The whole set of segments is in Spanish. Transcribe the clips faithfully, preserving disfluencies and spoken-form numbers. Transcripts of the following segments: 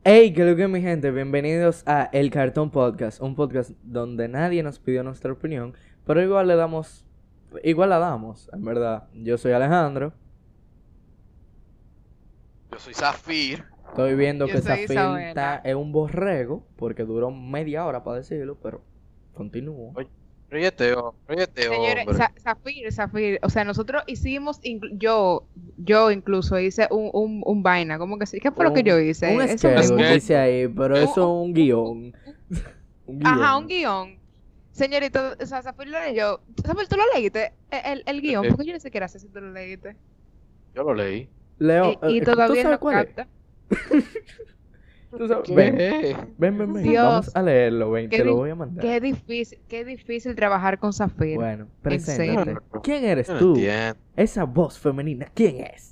Hey, ¿qué es lo que es, mi gente? Bienvenidos a El Cartón Podcast, un podcast donde nadie nos pidió nuestra opinión, pero igual le damos, igual la damos, en verdad. Yo soy Alejandro, Yo soy Zafir. estoy viendo Yo que soy Zafir está Isabela. en un borrego, porque duró media hora para decirlo, pero continúo. Oye, ríete, hombre, ríete, Señores, hombre. Sa- Zafir, Zafir, o sea, nosotros hicimos, inclu- yo, yo incluso hice un, un, un vaina, ¿cómo que sí? ¿Qué fue lo que yo hice? Un Eso schedule, mismo. dice ahí, pero Un- eso es un- un guión. Un guión. Ajá, un guión. Señorito, o sea, Zafir lo leyó. Zafir, ¿tú lo leíste? El, el, el guión, Eh. porque yo ni siquiera sé si tú lo leíste. Yo lo leí. Leo, y, y eh, todavía ¿tú sabes no cuál es? capta. ¿Tú sabes? ¿Qué? Ven, ven, ven, ven. Dios. Vamos a leerlo, ven, Qué te lo di- voy a mandar. Qué difícil, qué difícil trabajar con Zafir. Bueno, ¿En serio? preséntate. ¿Quién eres Yo no tú? entiendo. Esa voz femenina, ¿quién es?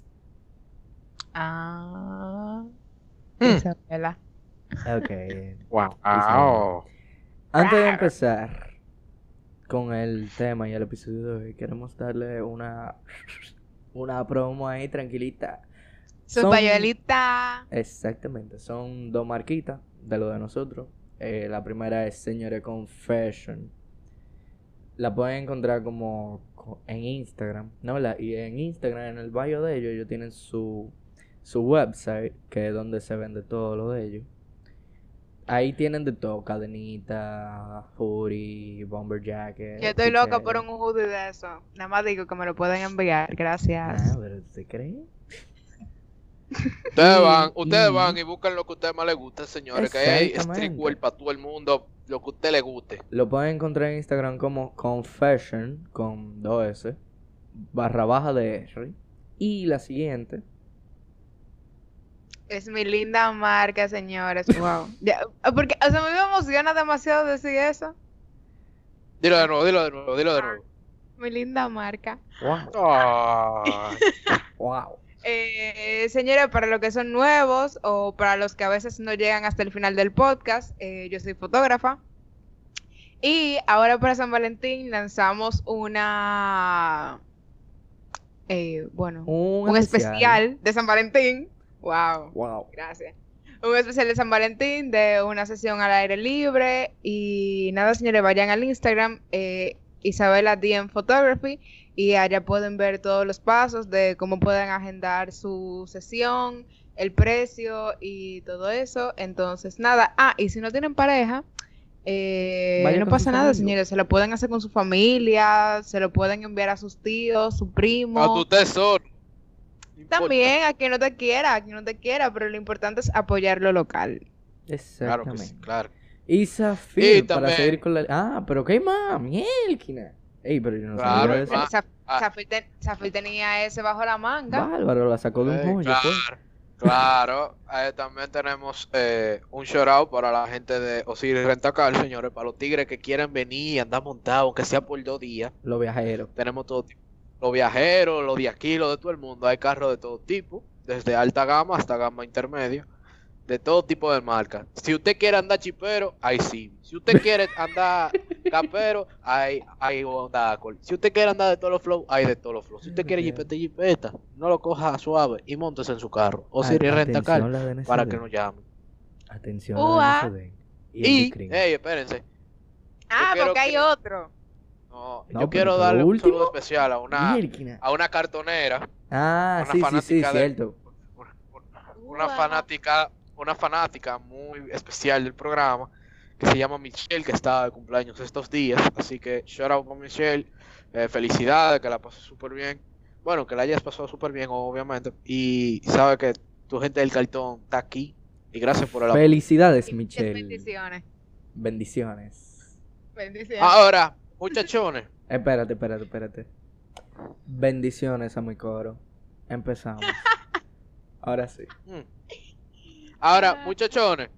Ah, Hmm. Isabela. Ok. Wow. Antes de empezar con el tema y el episodio de hoy, queremos darle una una promo ahí tranquilita. Su Son- pañuelita. Exactamente, son dos marquitas de lo de nosotros. Eh, la primera es Señores Confession. La pueden encontrar como co- en Instagram, ¿no? ¿Verdad? Y en Instagram, en el bio de ellos, ellos tienen su, su website, que es donde se vende todo lo de ellos. Ahí tienen de todo, cadenita, hoodie, bomber jacket. Yo estoy loca t-shirt. por un hoodie de eso. Nada más digo que me lo pueden enviar. Gracias. Ah, pero ¿se cree? Ustedes Y- van, ustedes y- van y buscan lo que a ustedes más les guste, señores. Que hay Exactamente. streetwear para todo el mundo, lo que a usted le guste. Lo pueden encontrar en Instagram como Confession, con dos S, barra baja de R. Y la siguiente, Es mi linda marca, señores. Wow. Ya, porque, o sea, me emociona demasiado decir eso. Dilo de nuevo, dilo de nuevo, dilo de nuevo. Mi linda marca. wow, Ay. wow. Eh, señores, para los que son nuevos o para los que a veces no llegan hasta el final del podcast, eh, yo soy fotógrafa. Y ahora para San Valentín lanzamos una, eh, bueno, Un, un especial de San Valentín. Wow, Wow. gracias. Un especial de San Valentín de una sesión al aire libre. Y nada, señores, vayan al Instagram, eh, Isabela D M Photography, y allá pueden ver todos los pasos de cómo pueden agendar su sesión, el precio y todo eso. Entonces, nada. Ah, y si no tienen pareja, eh, Vaya no con sus pasa nada, amigos. señores. Se lo pueden hacer con su familia, se lo pueden enviar a sus tíos, su primo. A tu tesoro. No importa. También a quien no te quiera, a quien no te quiera, pero lo importante es apoyar lo local. Claro que Exactamente. sí, claro. Y Zafir, Y para también- seguir con la... Ah, pero ¿qué más? Mielquina. Ey, pero yo no Claro, sabía de eso. Ah, Zaf- ah. Zafir, ten- Zafir tenía ese bajo la manga. Bárbaro, la sacó de un Eh, hoyo, pues. claro, claro. Eh, también tenemos eh, un shout out para la gente de Osiris Rentacar, señores, para los tigres que quieran venir y andar montados, aunque sea por dos días. Los viajeros. Tenemos todo tipo. Los viajeros, los de aquí, los de todo el mundo. Hay carros de todo tipo, desde alta gama hasta gama intermedia, de todo tipo de marcas. Si usted quiere andar chipero, hay sí. Si usted quiere andar capero, hay, hay Honda Accord. Si usted quiere andar de todos los flow, hay de todos los flow. Si usted quiere jipeta, jipeta, no lo coja suave y móntese en su carro. O si A- renta car atención, la D N C D. para que nos llamen. Atención, Ua. la D N C D. Y el Y, Bicrin. hey, espérense. Ah, quiero porque hay que- otro. No, No, yo pero quiero por darle un último, saludo especial a una, Mielquina. a una cartonera. Ah, una sí, sí, sí, fanática de- cierto. una, una- una Ua. fanática, una fanática muy especial del programa que se llama Michelle, que está de cumpleaños estos días. Así que shout out con Michelle. Eh, felicidades, que la pases súper bien. Bueno, que la hayas pasado súper bien, obviamente. Y sabe que tu gente del cartón está aquí. Y gracias por el apoyo. Felicidades, Muchas Michelle. bendiciones. Bendiciones. Bendiciones. Ahora, muchachones. Espérate, espérate, espérate. Bendiciones a mi coro. Empezamos. Ahora sí. Mm. Ahora, muchachones.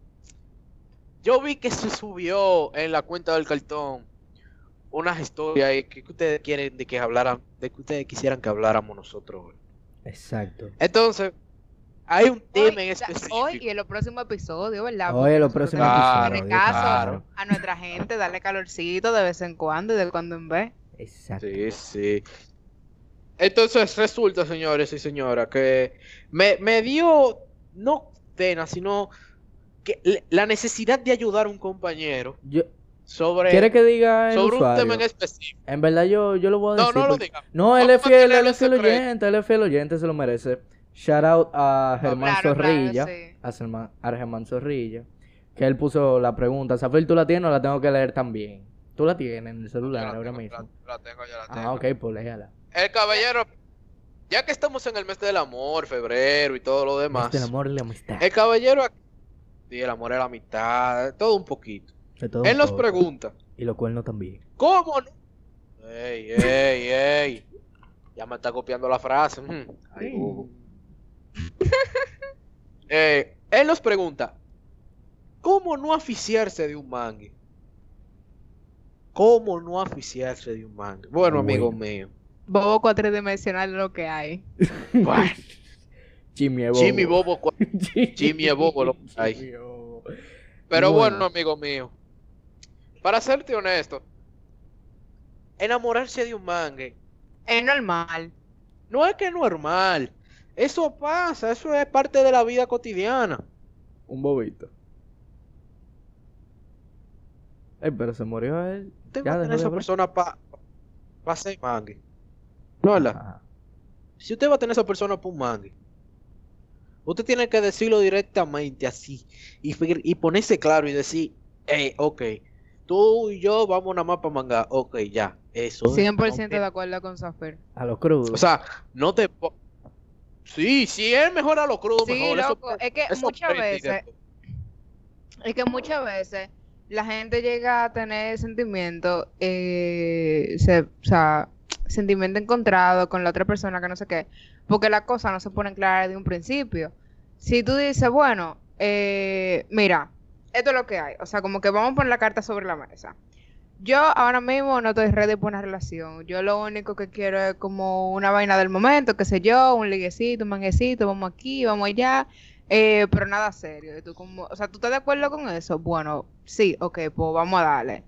Yo vi que se subió en la cuenta del cartón unas historias ahí que que ustedes quieren de que hablaran, de que ustedes quisieran que habláramos nosotros hoy. Exacto. Entonces, hay un tema Hoy, en o sea, específico. hoy y en los próximos episodios, ¿verdad? Hoy en los Porque nosotros próximos tenemos que Claro, hacerle caso claro. a nuestra gente, darle calorcito de vez en cuando y de cuando en vez. Exacto. Sí, sí. Entonces resulta, señores y señoras, que me, me dio, no pena, sino que le- la necesidad de ayudar a un compañero Yo, sobre, ¿quiere que diga el sobre un tema usuario? en específico. En verdad yo, yo lo voy a No, decir. no lo porque- diga. No, él Vamos es a fiel, él mantenerlo es fiel en secreto. oyente, él es fiel oyente, se lo merece. Shout out a Germán Claro, claro, Zorrilla, sí. a, Germán, a Germán Zorrilla, que él puso la pregunta, ¿Zafir tú la tienes o la tengo que leer también? Tú la tienes en el Yo celular la ahora tengo, mismo. la- la tengo, yo la tengo. Ah, ok, pues léala. El caballero, ya que estamos en el mes del amor, febrero y todo lo demás, Este el amor y la amistad. el caballero, sí, el amor es la amistad, todo un poquito. De todo Él un nos poco. pregunta, Y los cuernos también. ¿cómo no? Ey, ey, ey. Ya me está copiando la frase. Mm. Ay, bobo. Eh, él nos pregunta, ¿cómo no aficiarse de un mangue? ¿Cómo no aficiarse de un mangue? Bueno, amigo Bueno. mío. Bobo cuatridimensional es lo que hay. Bueno, Jimmy es bobo. Jimmy Bobo. cua- Jimmy es bobo lo que hay. Jimmy es bobo. Pero Bueno. bueno, amigo mío. Para serte honesto, enamorarse de un mangue Es normal. no es que es normal. Eso pasa, eso es parte de la vida cotidiana. Un bobito. Ey, pero se murió él. Usted Ya va a dejó tener de esa hablar. persona para pa ser mangue. No, ¿verdad? Ajá. Si usted va a tener esa persona para un mangue, usted tiene que decirlo directamente así. Y, figure- y ponerse claro y decir, hey, ok, tú y yo vamos nada más para mangar. Ok, ya, eso. es. cien por ciento Ok. de acuerdo con Zafir. A los crudos. O sea, no te... po- Sí, si es mejor a lo crudo, Sí, mejor. Eso- loco, es que eso muchas política. veces, es que muchas veces la gente llega a tener sentimientos, eh, se, o sea, sentimiento encontrado con la otra persona que no sé qué, porque las cosas no se ponen claras de un principio. Si tú dices, bueno, eh, mira, esto es lo que hay, o sea, como que vamos a poner la carta sobre la mesa. Yo ahora mismo no estoy ready por una relación. Yo lo único que quiero es como una vaina del momento, qué sé yo, un liguecito, un manguecito, vamos aquí, vamos allá, eh, pero nada serio. Y tú como, o sea, ¿tú estás de acuerdo con eso? Bueno, sí, ok, pues vamos a darle.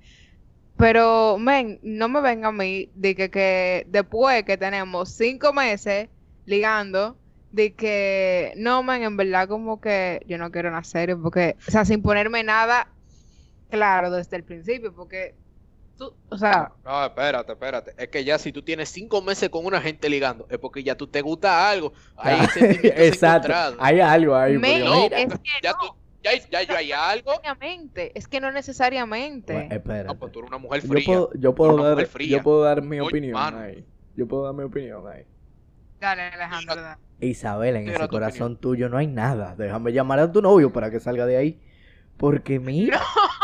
Pero, men, no me venga a mí de que, que después que tenemos cinco meses ligando, de que, no, men, en verdad como que yo no quiero una serie, porque, o sea, sin ponerme nada claro desde el principio, porque tú, o sea, No, espérate, espérate. Es que ya si tú tienes cinco meses con una gente ligando, es porque ya tú te gusta algo. Hay Ah, sentimientos exacto. encontrados. Hay algo ahí. men, porque no, mira- es que Ya, no, tú, ya, ya, ya hay algo. necesariamente, es que no necesariamente. Bueno, espérate. Ah, pues tú eres una mujer Yo fría. puedo, yo puedo Una dar, mujer fría. yo puedo dar mi Oye, opinión mano. ahí. Yo puedo dar mi opinión ahí. Dale, Alejandro, dale. Isabel, en Tira ese tu corazón tuyo no hay nada. Déjame llamar a tu novio para que salga de ahí. Porque mira,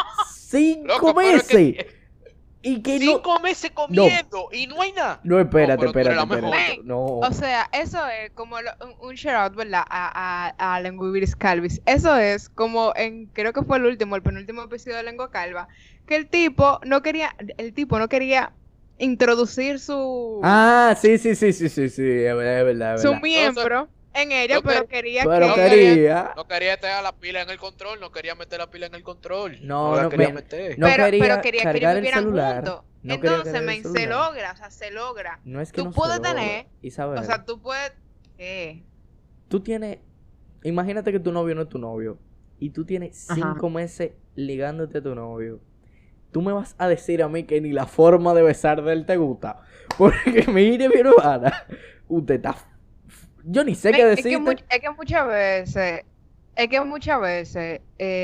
cinco Loco, pero es meses. que- Y que no. Cinco meses comiendo y no hay nada. No, espérate, No, pero tú eres espérate, la mejor. espérate. No. O sea, eso es como lo- un, un shout out, ¿verdad? A, a, a Lengua Viris Calvis. Eso es como en, creo que fue el último, el penúltimo episodio de Lengua Calva, que el tipo no quería, el tipo no quería introducir su, Ah, sí, sí, sí, sí, sí, sí, es verdad, es verdad. Es su verdad. miembro en ella, no pero que- quería Pero que... quería. No quería tener la pila en el control, no quería meter la pila en el control. No, la no, quería men, meter. no pero, quería pero quería que cargar ellos el vivieran celular. juntos. No quería Entonces, cargar el men, se celular. logra, o sea, se logra. No es que Tú no se puedes logra, tener- Isabel, O sea, tú puedes... ¿Qué? tú tienes. Imagínate que tu novio no es tu novio. Y tú tienes Ajá. cinco meses ligándote a tu novio. Tú me vas a decir a mí que ni la forma de besar de él te gusta. Porque mire, mi hermana. Usted está. Yo ni sé qué Men, es, que decirte. much- es que muchas veces, es que muchas veces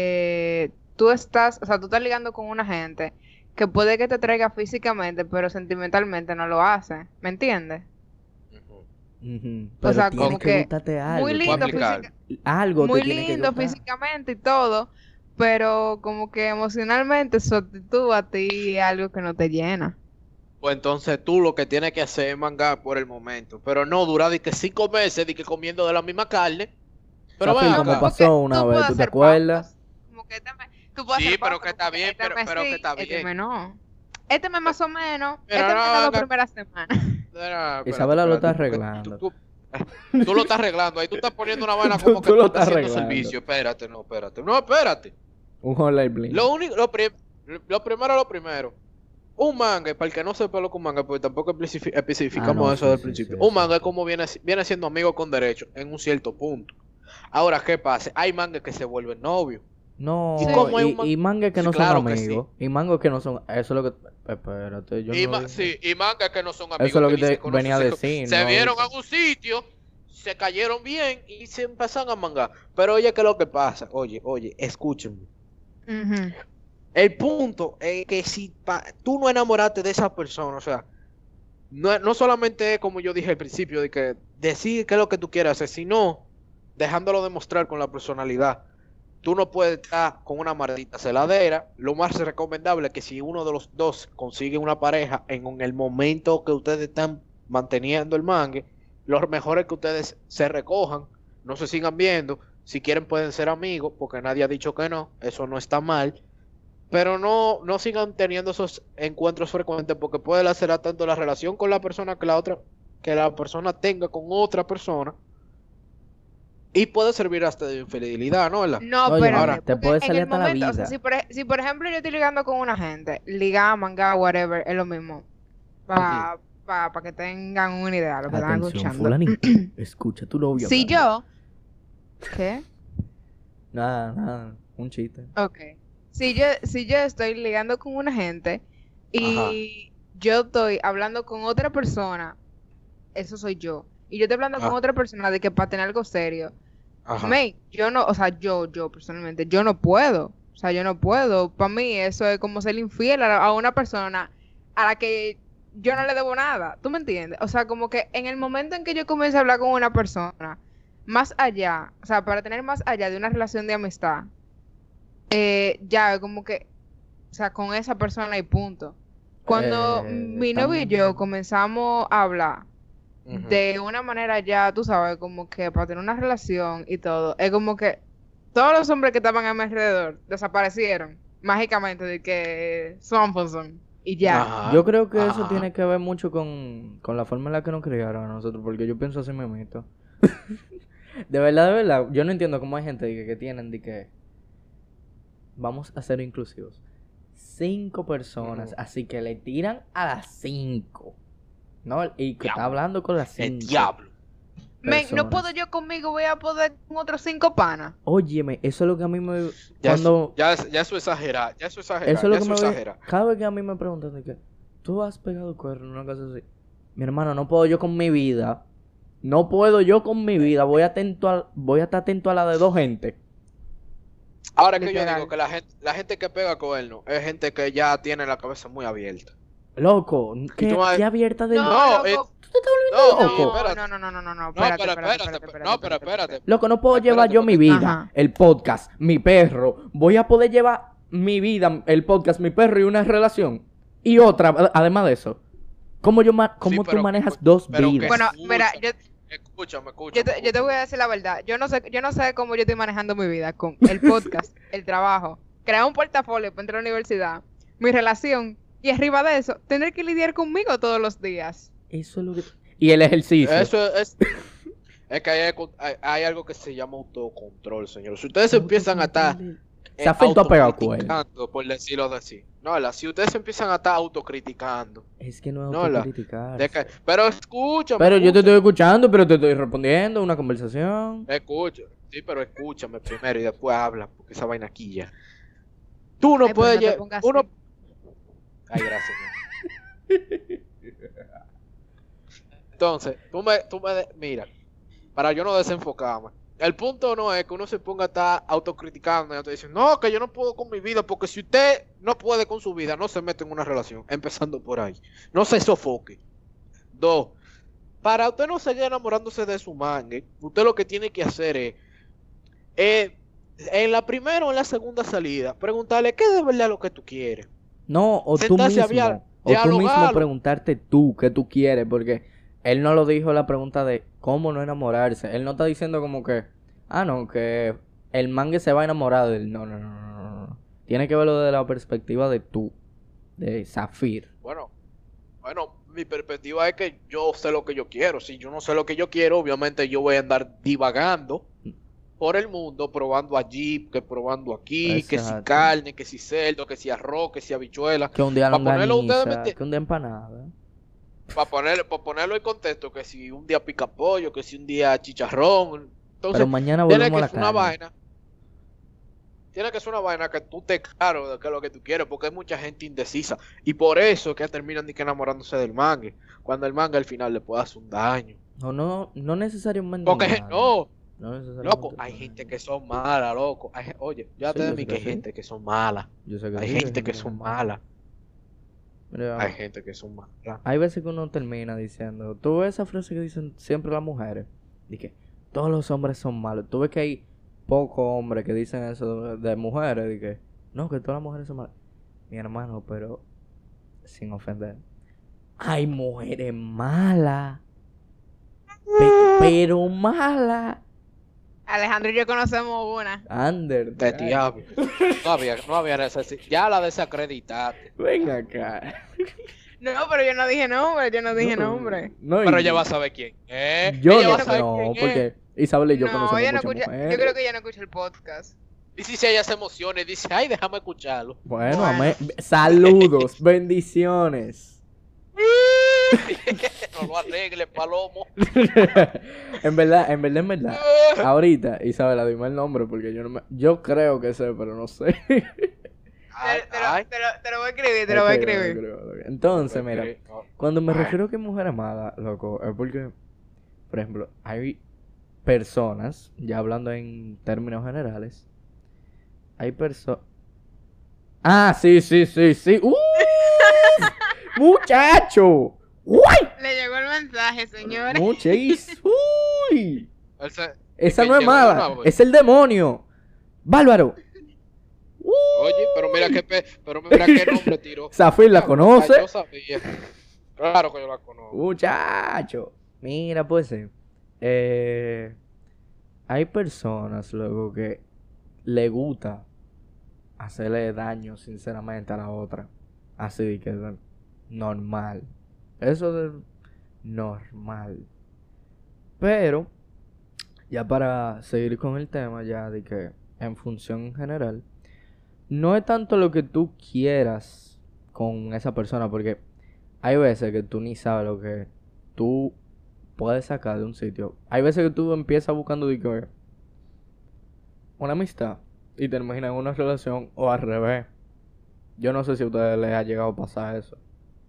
eh, tú estás, o sea, tú estás ligando con una gente que puede que te traiga físicamente, pero sentimentalmente no lo hace, ¿me entiendes? Ujú. Ujú, Pero sea, tiene como que, que gustarte algo. Muy tiene lindo, que- aplicar. física- Algo muy te tiene que lindo gustar. físicamente y todo, pero como que emocionalmente su actitud a ti es algo que no te llena. Pues entonces tú lo que tienes que hacer es mangar por el momento. Pero no durar de que cinco meses de que comiendo de la misma carne. Pero Zafir, ven como acá. pasó Porque una tú vez, puedes ¿tú te hacer acuerdas? pautas, como que este mes- tú puedes Sí, hacer pero pautas, que está como bien, este pero- mes pero que sí, está este bien. mes no. Este mes más o menos, Pero este mes no, las dos no. primeras semanas. Espera, espérate, Isabela lo está espérate, tú- arreglando. Tú, tú- tú lo estás arreglando. Ahí tú estás poniendo una vaina Tú- como que tú tú, lo estás estás haciendo arreglando. servicio. Espérate, no, espérate. No, espérate. Un hotline bling. Lo único, lo, prim- lo primero, lo primero. Un manga, para el que no sepa lo que es un manga, porque tampoco especifi- especificamos Ah, no, eso sí, del sí, principio. sí, un manga es exacto. como viene, viene siendo amigo con derecho en un cierto punto. Ahora, ¿qué pasa? Hay mangas que se vuelven novios. No, ¿Y cómo hay y, un man- y mangas que Sí, no claro son que sí. amigos. Y mangas que no son. Eso es lo que. Espérate, yo Y no. ma- lo- sí, y mangas que no son amigos. Eso es lo que ni se te conocen, venía a se- decir, Se ¿no? vieron Ahorita. en un sitio, se cayeron bien y se empezaron a mangar. Pero oye, ¿qué es lo que pasa? Oye, oye, escúchenme. Ujú. El punto es que si pa- tú no enamoraste de esa persona, o sea, no, no solamente es como yo dije al principio, de que decir qué es lo que tú quieres hacer, sino dejándolo demostrar con la personalidad. Tú no puedes estar con una maldita celadera. Lo más recomendable es que si uno de los dos consigue una pareja en el momento que ustedes están manteniendo el mangue, lo mejor es que ustedes se recojan, no se sigan viendo. Si quieren pueden ser amigos, porque nadie ha dicho que no, eso no está mal. Pero no, no sigan teniendo esos encuentros frecuentes porque puede lacerar tanto la relación con la persona que la otra, que la persona tenga con otra persona. Y puede servir hasta de infidelidad, ¿no? ¿Verdad? No, Oye, espérate, Ahora, te porque puede en salir el hasta la momento, o sea, vida. si por, ej- si por ejemplo yo estoy ligando con una gente, ligar, manga, whatever, es lo mismo. Para pa, pa que tengan una idea de lo que están Atención, escuchando. fulanito. Escucha tu novio. Si hablando. yo, ¿qué? Nada, nada. Un chiste. Ok. Si yo, si yo estoy ligando con una gente y yo estoy hablando con otra persona, eso soy yo. Y yo estoy hablando con Ah. otra persona de que para tener algo serio. ajá. Mate, yo no, o sea, yo, yo personalmente, yo no puedo. O sea, yo no puedo. Para mí eso es como ser infiel a, a una persona a la que yo no le debo nada. ¿Tú me entiendes? O sea, como que en el momento en que yo comienzo a hablar con una persona, más allá, o sea, para tener más allá de una relación de amistad, eh, ya como que, o sea, con esa persona y punto. Cuando Eh, mi novio y yo también- comenzamos a hablar Ujú. de una manera ya, tú sabes, como que para tener una relación y todo, es como que todos los hombres que estaban a mi alrededor desaparecieron mágicamente de que son, pues son, y ya. Ajá. Yo creo que eso Ajá. tiene que ver mucho con, con la forma en la que nos criaron a nosotros, porque yo pienso así mismito. De verdad, de verdad, yo no entiendo cómo hay gente que, que tienen de que vamos a ser inclusivos. Cinco personas, Ujú. así que le tiran a las cinco. ¿No? Y que está Diablo. hablando con las El cinco. diablo. Men, no personas. puedo yo conmigo, voy a poder con otros cinco panas. Óyeme, eso es lo que a mí me... Ya, Cuando... eso, ya, es- ya eso exagera, ya eso exagera, Eso es lo ya que eso me ve- exagera. Cada vez que a mí me preguntan de que tú has pegado cuerno, una cosa así. Mi hermano, no puedo yo con mi vida. No puedo yo con mi vida. Voy atento a, voy a estar atento a la de dos gente. Ahora que yo Literal. digo que la gente, la gente que pega cuerno es gente que ya tiene la cabeza muy abierta. Loco, ¿qué, tú vas- qué abierta de No, No, loco. eh, ¿Tú te estás No, volviendo y loco? espérate. no, no, no, no, no, no, No, espérate, pero espérate, espérate, espérate, no, pero espérate. Loco, no puedo Espérate, llevar yo mi porque- vida, Ajá. el podcast, mi perro. Voy a poder llevar mi vida, el podcast, mi perro y una relación. Y otra, a- además de eso. ¿Cómo, yo ma- cómo tú pero- manejas dos pero que- vidas? Bueno, Escucha, mira, yo, Escúchame, escúchame. yo, te, yo te voy a decir la verdad. Yo no sé, yo no sé cómo yo estoy manejando mi vida con el podcast, el trabajo, crear un portafolio para entrar a la universidad, mi relación, y arriba de eso, tener que lidiar conmigo todos los días. Eso es lo que... Y el ejercicio. Eso es. Es que hay, hay- hay algo que se llama autocontrol, señor. Si ustedes empiezan a estar. Se afectó a pegar cuerno. autocriticando, por decirlo así. No, la, si ustedes empiezan a estar autocriticando. Es que no es No, la- autocriticar. de que- pero escúchame. Pero yo te estoy escúchame, escuchando, pero te estoy respondiendo una conversación. Escucha. Sí, pero escúchame primero y después habla, porque esa vaina aquí ya. Tú no Ay, pero puedes. no te lle- pongas uno... así. Ay, gracias. mi amor. Entonces, tú me, tú me, de- mira, para yo no desenfocarme. El punto no es que uno se ponga a estar autocriticando y te dicen, no, que yo no puedo con mi vida, porque si usted no puede con su vida, no se mete en una relación, empezando por ahí. No se sofoque. Dos, para usted no seguir enamorándose de su mangue, usted lo que tiene que hacer es, eh, en la primera o en la segunda salida, preguntarle qué de verdad es lo que tú quieres. No, o tú Sentarse a mismo. via- O tú mismo dialogarlo. preguntarte tú qué tú quieres, porque él no lo dijo la pregunta de cómo no enamorarse. Él no está diciendo como que, ah, no, que el mangue se va a enamorar de él. No, no, no, no, no, no. Tiene que verlo desde la perspectiva de tú, de Zafir. Bueno, bueno, mi perspectiva es que yo sé lo que yo quiero. Si yo no sé lo que yo quiero, obviamente yo voy a andar divagando por el mundo, probando allí, que probando aquí, que si Exacto. carne, que si cerdo, que si arroz, que si habichuela. Que un día Pa' ponerlo ustedes longaniza, meti- que un día empanada. Para poner, para ponerlo en contexto, que si un día pica pollo, que si un día chicharrón. Entonces, Pero mañana tiene volvemos que a la ser una carne. vaina. tiene que ser una vaina que tú te claro de qué es lo que tú quieres, porque hay mucha gente indecisa. Y por eso es que terminan ni que enamorándose del manga. Cuando el manga al final le puede hacer un daño. No, no, no necesariamente Porque malo. no, No necesariamente loco, hay malo. gente que son malas, loco. Hay, oye, ya Sí, te yo de mí sé que que hay sí. gente que son malas. Yo sé que Hay sí, gente que son malas. Mira, Hay gente que son malas. hay veces que uno termina diciendo, tú ves esa frase que dicen siempre las mujeres, de que todos los hombres son malos. Tú ves que hay pocos hombres que dicen eso de, de mujeres, de que no, que todas las mujeres son malas. Mi hermano, pero sin ofender, hay mujeres malas, pe- pero malas. Alejandro y yo conocemos una. Ander, De diablo. No había, no había necesidad. Ya la desacreditaste. ven acá. No, pero yo no dije nombre, yo no dije nombre. No, Pero y- ella va a saber quién es. yo Ella no va a saber no, quién es. porque Isabel y yo No, conocemos ella no muchas escucha, mujeres. yo creo que ella no escucha el podcast. Y si ella se emociona y dice, ay, déjame escucharlo. Bueno, Bueno. amé- saludos, bendiciones. No lo arregle, palomo. en verdad, en verdad, en verdad. Ahorita, Isabela, dime el nombre porque yo no me... Yo creo que sé, pero no sé. Ay, Te, te lo, ay. te, lo, te lo voy a escribir, te lo voy a Ok, escribir. ok, ok. Entonces, mira, No. cuando me Ay. refiero a que mujer amada, loco, es porque, por ejemplo, hay personas, ya hablando en términos generales, hay personas... Ah, sí, sí, sí, sí. ¡Uh! ¡Muchacho! ¡Uy! Le llegó el mensaje, señores. Muchis. ¡Uy! Él se- Esa que no es llegó mala, de una vez. es el demonio. Bárbaro. ¡Uh! Oye, pero mira qué, pe- pero mira qué nombre tiró. Zafir la Ah, conoce. Yo sabía. Claro que yo la conozco. Muchacho. Mira, pues sí. Eh, hay personas luego que le gusta hacerle daño sinceramente a la otra. Así que es normal. Eso es normal. Pero, ya para seguir con el tema, ya de que en función general, no es tanto lo que tú quieras con esa persona, porque hay veces que tú ni sabes lo que tú puedes sacar de un sitio. Hay veces que tú empiezas buscando de que una amistad y te imaginas una relación o al revés. Yo no sé si a ustedes les ha llegado a pasar eso.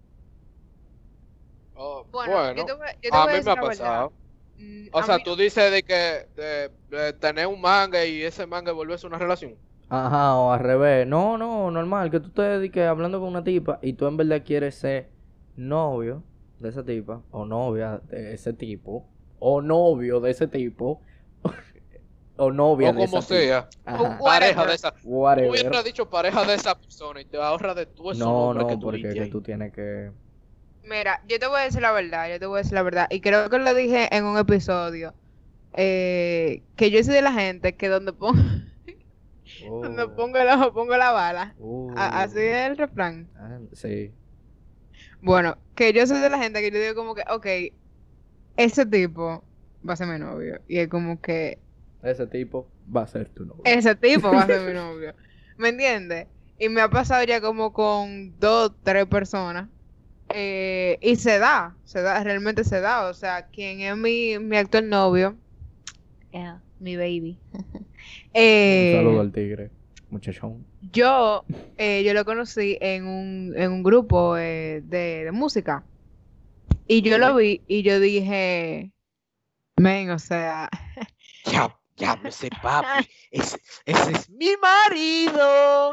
Oh, Bueno, bueno, yo te voy, yo te a voy mí decir me ha la verdad. pasado. Mm, O a sea, mí- tú dices de que de, de tener un manga y ese manga volverse una relación. Ajá, o al revés. No, no, normal, que tú te dediques hablando con una tipa y tú en verdad quieres ser novio de esa tipa, o novia de ese tipo, o novio de ese tipo, o novia O de como esa tipa. sea. Ajá, O- Pareja Whatever. de esa. Tú whatever. hubieras dicho pareja de esa persona y te ahorras de tú esos No, nombres no, que tú porque diste que ahí. tú tienes que... Mira, yo te voy a decir la verdad, yo te voy a decir la verdad. Y creo que lo dije en un episodio. eh, que yo soy de la gente que donde pongo, donde Oh, pongo el ojo, pongo la bala. uh, A- así es el refrán. ah, sí. Bueno, que yo soy de la gente que yo digo como que, ok, ese tipo va a ser mi novio. Y es como que Ese tipo va a ser tu novio. ese tipo va a ser mi novio. ¿Me entiendes? Y me ha pasado ya como con dos, tres personas. eh, y se da, se da, realmente se da. O sea, quien es mi, mi actual novio, eh, mi baby. eh, Un saludo al tigre, muchachón. yo, eh, yo lo conocí en un, en un grupo eh, de, de música. Y yo lo vi y yo dije, men, o sea, Ya, ya me sé, papi. Ese, ese es mi marido.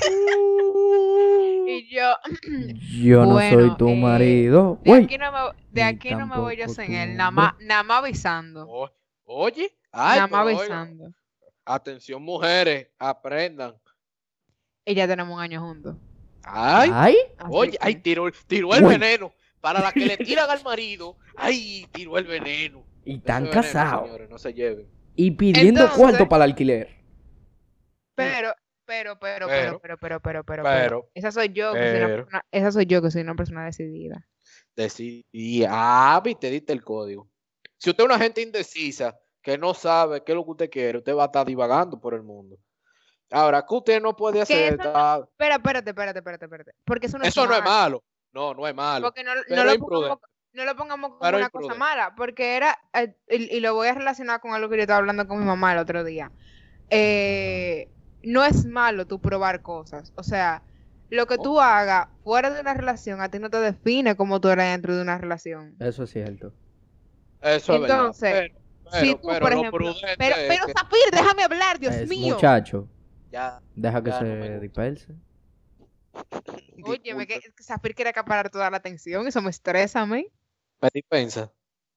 y yo, Yo no Bueno, soy tu eh, marido. de Uy. aquí no me, de Ni aquí no me voy yo tampoco sin tu él, nada hombre. más, nada más avisando, O- Oye, ay, nada más pero oiga, avisando. atención mujeres, aprendan. Y ya tenemos un año juntos. Ay, Ay. Así oye, que- ay, tiró, tiró el Uy. veneno. Para la que le tiran al marido, ay, tiró el veneno. Y Ese tan veneno, casados. señores, no se lleven. Y pidiendo Entonces- cuarto para el alquiler. Pero, pero, pero, Pero, pero, pero, pero, pero, pero, pero, esa soy yo, que soy una pero. persona, esa soy yo que soy una persona decidida. Decidí, ah, vi, te diste el código. Si usted es una gente indecisa, que no sabe qué es lo que usted quiere, usted va a estar divagando por el mundo. Ahora, que usted no puede hacer, eso no- está- Espera, espérate, espérate, espérate, espérate. Porque eso no eso es no es malo. malo. No, no es malo. Porque no, no pero lo es pongamos, imprudente. no lo pongamos como Pero una cosa imprudente. mala, porque era, eh, y, y lo voy a relacionar con algo que yo estaba hablando con mi mamá el otro día. Eh, no es malo tú probar cosas. O sea, lo que Oh, tú hagas fuera de una relación a ti no te define como tú eres dentro de una relación. Eso es cierto. eso es verdad. Entonces, Pero, si pero, tú, pero por lo ejemplo, prudente pero, es pero que Zafir, déjame hablar, Dios Es mío. muchacho, ya, deja que ya no me se gusta. disperse. Óyeme, que, Disculpe. que Zafir quiere acaparar toda la atención, eso me estresa a mí. Me dispensa.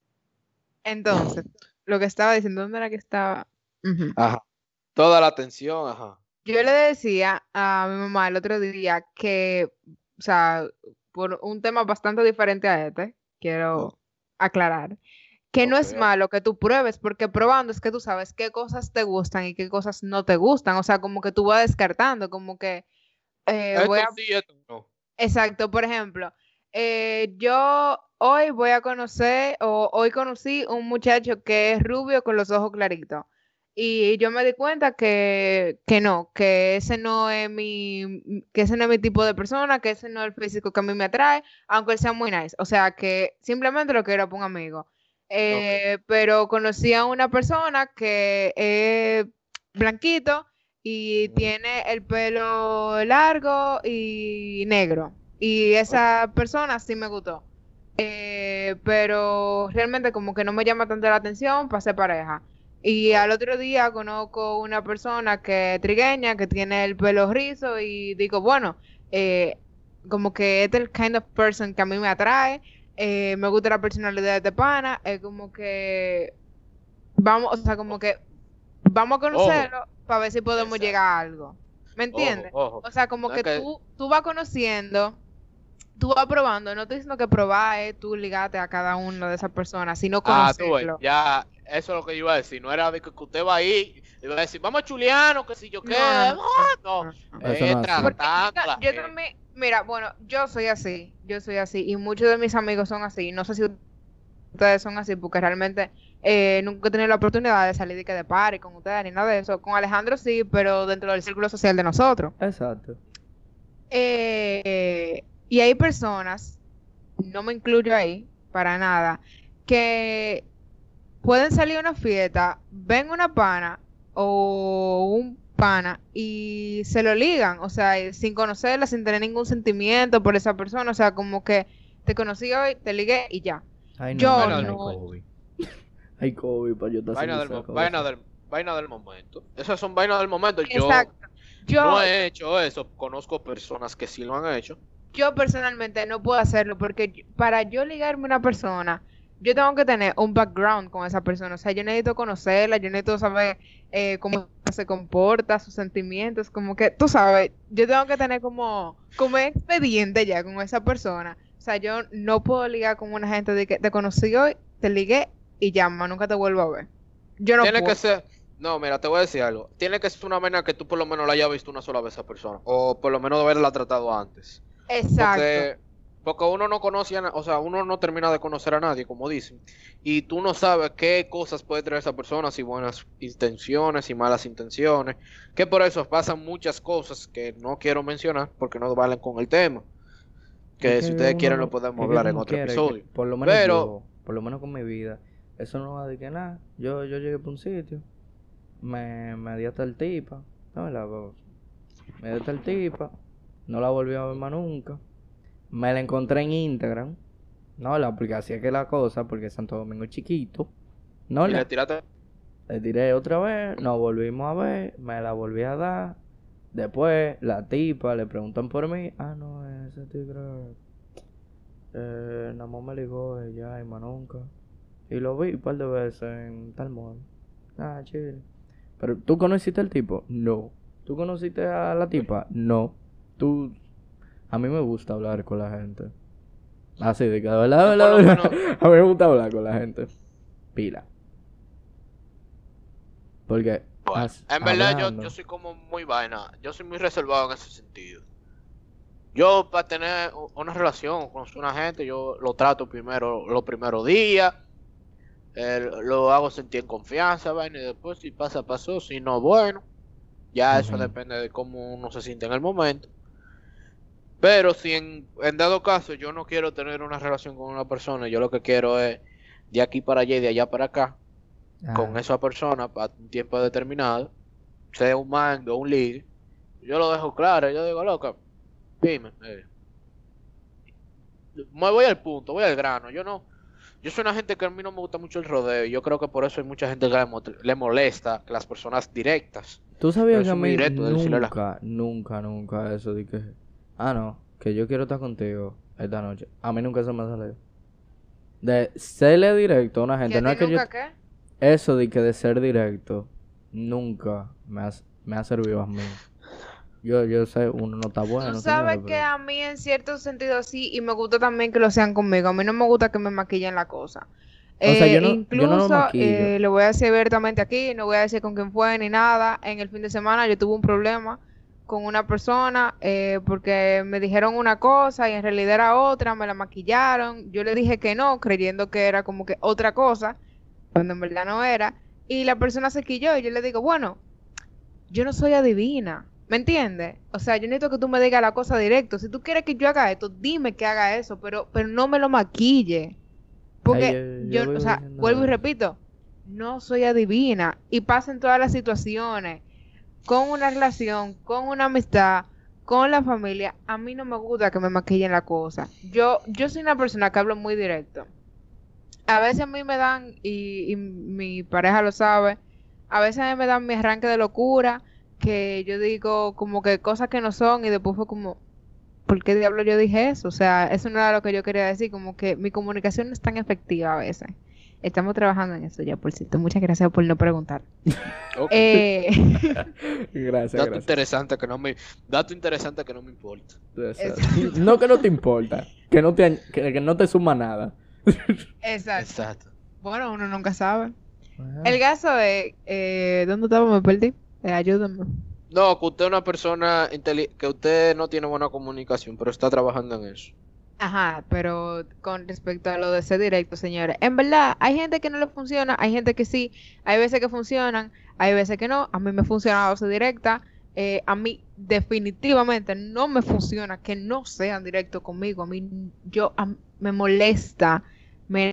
Entonces, lo que estaba diciendo, ¿dónde era que estaba? Ujú. Ajá. Toda la atención, ajá. Yo le decía a mi mamá el otro día que, o sea, por un tema bastante diferente a este, quiero aclarar, que no Ok, es malo que tú pruebes, porque probando es que tú sabes qué cosas te gustan y qué cosas no te gustan, o sea, como que tú vas descartando, como que eh, voy esto a, sí, esto no. exacto, por ejemplo, eh, yo hoy voy a conocer, o hoy conocí un muchacho que es rubio con los ojos claritos. Y yo me di cuenta que, que no, que ese no es mi, que ese no es mi tipo de persona, que ese no es el físico que a mí me atrae, aunque él sea muy nice. O sea, que simplemente lo quiero para un amigo. Ok. Eh, pero conocí a una persona que es blanquito y Ujú. tiene el pelo largo y negro. Y Ok. esa persona sí me gustó. Eh, pero realmente como que no me llama tanto la atención para ser pareja. Y al Ok. otro día conozco una persona que es trigueña, que tiene el pelo rizo y digo, bueno, eh, como que este es el kind of person que a mí me atrae, eh, me gusta la personalidad de este pana, es como que vamos, o sea, como que vamos a Ojo, conocerlo para ver si podemos llegar exacto. a algo. ¿Me Ojo, entiendes? ojo. O sea, como No es que que, tú, tú vas conociendo, tú vas probando, no estoy diciendo que probar es tú ligarte a cada uno de esas personas, sino ah, tú ves, conocerlo. ya, eso es lo que yo iba a decir. No era de que usted va ahí y va a decir, vamos a chuliano, que si yo qué. No, no, no, Ah, no, no, no, no. Eso no es es así. Porque yo, tratando a ta- la yo gente. también, mira, bueno, yo soy así, yo soy así, y muchos de mis amigos son así. No sé si ustedes son así, porque realmente eh, nunca he tenido la oportunidad de salir de que de party con ustedes ni nada de eso. Con Alejandro sí, pero dentro del círculo social de nosotros. Exacto. Eh, y hay personas, no me incluyo ahí para nada, que pueden salir a una fiesta, ven una pana o un pana y se lo ligan, o sea, y sin conocerla, sin tener ningún sentimiento por esa persona, o sea, como que te conocí hoy, te ligué y ya. Ay, no, Yo Vaina ay, del, ay, no, Kobe. Ay, Kobe, para yo estar vaina haciendo del, esa mo- vaina cosa. del, vaina del momento. Esas son vainas del momento. Yo exacto. Yo, no he hecho eso. Conozco personas que sí lo han hecho. yo personalmente no puedo hacerlo porque yo- para yo ligarme a una persona, yo tengo que tener un background con esa persona. O sea, yo necesito conocerla, yo necesito saber eh, cómo se comporta, sus sentimientos, como que, tú sabes, yo tengo que tener como, como expediente ya con esa persona. O sea, yo no puedo ligar con una gente de que te conocí hoy, te ligué y ya, más nunca te vuelvo a ver. Yo no Tiene puedo. que ser. No, mira, te voy a decir algo. Tiene que ser una vaina que tú por lo menos la hayas visto una sola vez a esa persona. O por lo menos haberla tratado antes. Exacto. Porque, porque uno no conoce a na- o sea, uno no termina de conocer a nadie, como dicen. Y tú no sabes qué cosas puede traer esa persona, si buenas intenciones, si malas intenciones. Que por eso pasan muchas cosas que no quiero mencionar porque no valen con el tema. Es Que que si ustedes uno quieren lo no, podemos es que hablar en como otro quiera, es que episodio. por lo menos Pero, yo, por lo menos con mi vida, eso no va de que nada. Yo, yo llegué para un sitio, me, me di hasta el tipa, no, la, me di hasta el tipa, no la volví a ver más nunca. Me la encontré en Instagram, no la, porque así es que la cosa, porque Santo Domingo es chiquito, no y le la, tiraste. le tiré otra vez, nos volvimos a ver, me la volví a dar. Después la tipa le preguntan por mí, ah no, ese tigre eh, nada más me ligó ella y más nunca. Y lo vi un par de veces en tal mall. Ah, chill. Pero ¿tú conociste al tipo? No. ¿Tú conociste a la tipa? No. Tú... A mí me gusta hablar con la gente. Así de que de verdad, de Yo verdad, por lo de verdad, menos, a mí me gusta hablar con la gente. Pila. Porque bueno, as- en verdad yo, yo hablando... soy como muy vaina. Yo soy muy reservado en ese sentido. Yo para tener u- una relación con una gente, yo lo trato primero los primeros días, eh, lo hago sentir en confianza, vaina, y después si pasa, pasó, si no, bueno, ya eso Ujú. depende de cómo uno se siente en el momento. Pero si en, en dado caso yo no quiero tener una relación con una persona, yo lo que quiero es de aquí para allá y de allá para acá, con Ah, esa persona para un tiempo determinado, sea un mando, un lead, yo lo dejo claro, yo digo, loca, dime, eh, me voy al punto, voy al grano, yo no, yo soy una gente que a mí no me gusta mucho el rodeo, y yo creo que por eso hay mucha gente que le, mo- le molesta las personas directas. Tú Pero sabías es que a muy mí directo de decirle la... nunca, nunca, nunca eso de que, ah, no, que yo quiero estar contigo esta noche. A mí nunca se me ha salido. De serle directo a una ¿Que gente, a no ti es que yo, nunca qué? eso de que de ser directo, nunca me ha, me ha servido a mí. Yo, yo sé, uno no está bueno, Tú señores, sabes que pero... a mí en cierto sentido sí, y me gusta también que lo sean conmigo. A mí no me gusta que me maquillen la cosa. O sea, yo Eh, no, yo no lo incluso, maquillo. eh, lo voy a decir abiertamente aquí, no voy a decir con quién fue ni nada. En el fin de semana yo tuve un problema con una persona eh, porque me dijeron una cosa y en realidad era otra, me la maquillaron. Yo le dije que no, creyendo que era como que otra cosa, cuando en verdad no era. Y la persona se quilló y yo le digo, bueno, yo no soy adivina, ¿me entiendes? O sea, yo necesito que tú me digas la cosa directo. Si tú quieres que yo haga esto, dime que haga eso, pero, pero no me lo maquille. Ay, Porque yo, yo yo, o vivo sea, diciendo vuelvo y eso. repito, no soy adivina. Y pasa en todas las situaciones, con una relación, con una amistad, con la familia. A mí no me gusta que me maquillen la cosa. Yo, yo soy una persona que hablo muy directo. A veces a mí me dan, y, y mi pareja lo sabe, a veces a mí me dan mi arranque de locura, que yo digo como que cosas que no son, y después fue como, ¿por qué diablo yo dije eso? O sea, eso no era lo que yo quería decir, como que mi comunicación no es tan efectiva a veces. Estamos trabajando en eso ya, por cierto. Muchas gracias por no preguntar. Ok. Eh, Gracias, Dato gracias. interesante que no me, dato interesante que no me importa. Exacto. Exacto. No que no te importa, que no te, añ- que, que no te suma nada. Exacto. Exacto. Bueno, uno nunca sabe. Ajá. El caso es, eh, ¿dónde estaba? Me perdí. Eh, ayúdame. No, que usted es una persona inteli- que usted no tiene buena comunicación, pero está trabajando en eso. Ajá, pero con respecto a lo de ser directo, señores, en verdad, hay gente que no le funciona, hay gente que sí, hay veces que funcionan, hay veces que no. A mí me funciona ser directa, eh, a mí definitivamente no me funciona que no sean directos conmigo. A mí, yo, a- me molesta, me,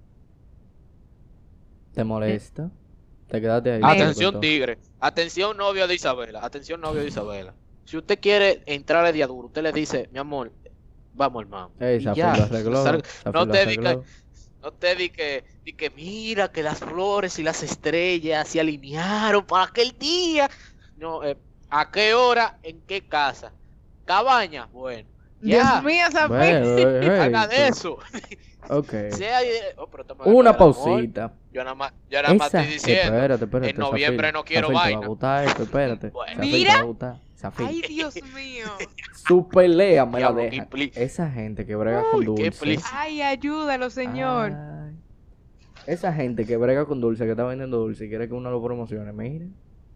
¿Te molesta? Te quedaste ahí. Me- se te Atención, cortó. tigre. Atención, novio de Isabela. Atención, novio de Isabela. Si usted quiere entrarle de duro, usted le dice, mi amor, vamos, hermano. Ey, Y Safi ya. lo arregló. Sal- Safi no lo te di que, arregló. no te di que, di que mira que las flores y las estrellas se alinearon para aquel día. No, eh, ¿a qué hora? ¿En qué casa? Cabaña, bueno. Dios Ya. mío, Safi. Bueno, ey, ey, Haga de pero- eso. Ok. Sea de- oh, pero estamos Una hablando del amor. pausita. Yo nada más, yo nada más Esa, estoy diciendo. espérate, espérate. en noviembre Zafir, no quiero Zafir, te va vaina. a gustar esto, espérate. Bueno. Zafir, Mira. te va a gustar. Zafir. Ay, Dios mío. Su pelea me la Diablo, qué deja. pli- Esa gente que brega con Uy, qué dulce. pli- Ay, ayúdalo, señor. Ay. Esa gente que brega con dulce, que está vendiendo dulce y quiere que uno lo promocione. Mire,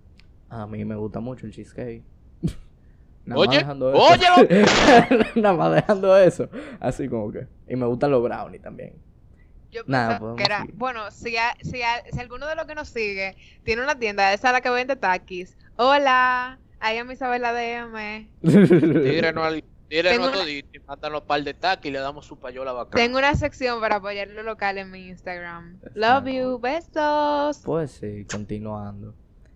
a mí me gusta mucho el cheesecake. Nada más Oye, dejando eso. óyelo. Nada más dejando eso. Así como que. Y me gustan los brownies también. Yo Nada, pensaba podemos que era, seguir. bueno, si, a- si, a- si alguno de los que nos sigue tiene una tienda, esa es la que vende taquis. Hola, ahí a mi Isabela D M. Tírenos al, tírenos Tengo a una- todito y mándanos un par de tacos y le damos su payola bacana. Tengo una sección para apoyar lo local en mi Instagram. Está Love you, besos. Pues sí, continuando.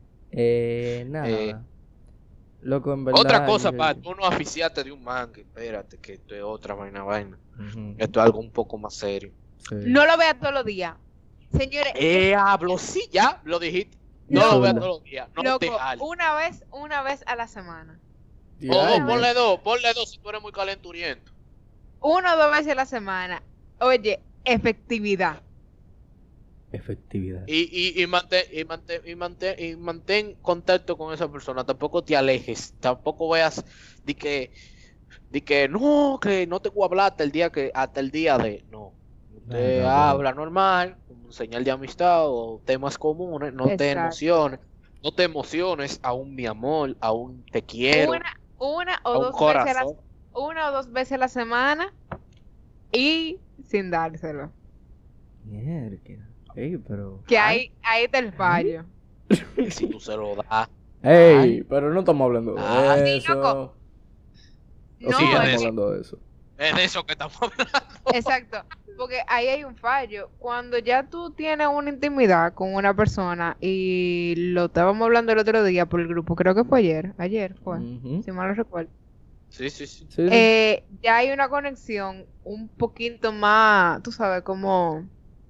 Eh, nada. Eh, Loco, en verdad. Otra cosa, yo- pa, tú no aficiaste de un mangue. Espérate, que esto es otra vaina, vaina. Ujú, Esto es algo un poco más serio. sí. No lo vea todos los días. Señores, Eh, hablo, sí, ya, lo dijiste. No Eso lo es veas verdad. todos los días, no loco, te jales. una vez, una vez a la semana. O Diablo. dos, ponle dos, ponle dos si tú eres muy calenturiento. Una o dos veces a la semana. Oye, efectividad. Efectividad. Y, y, y, mantén, y, mantén, y, mantén, y mantén contacto con esa persona. Tampoco te alejes. Tampoco veas de que, de que no, que no te voy a hablar hasta el día que, hasta el día de. No. Usted No, no, habla normal, como señal de amistad o temas comunes. No te Exacto. emociones. No te emociones. Aún mi amor, aún te quiero. Una, una o a un dos veces a la, corazón. una o dos veces a la semana y sin dárselo. Mierda. Ey, pero. Que Ay. ahí, ahí está el fallo. Si tú se lo das. Ey, pero no estamos hablando de Ah, sí, eso. loco. O No, sí estamos es- hablando de eso. Es de eso que estamos hablando. Exacto, porque ahí hay un fallo. Cuando ya tú tienes una intimidad con una persona y lo estábamos hablando el otro día por el grupo, creo que fue ayer, ayer fue, Ujú. si mal no recuerdo. Sí, sí, sí. Sí, sí. Eh, ya hay una conexión un poquito más, tú sabes, como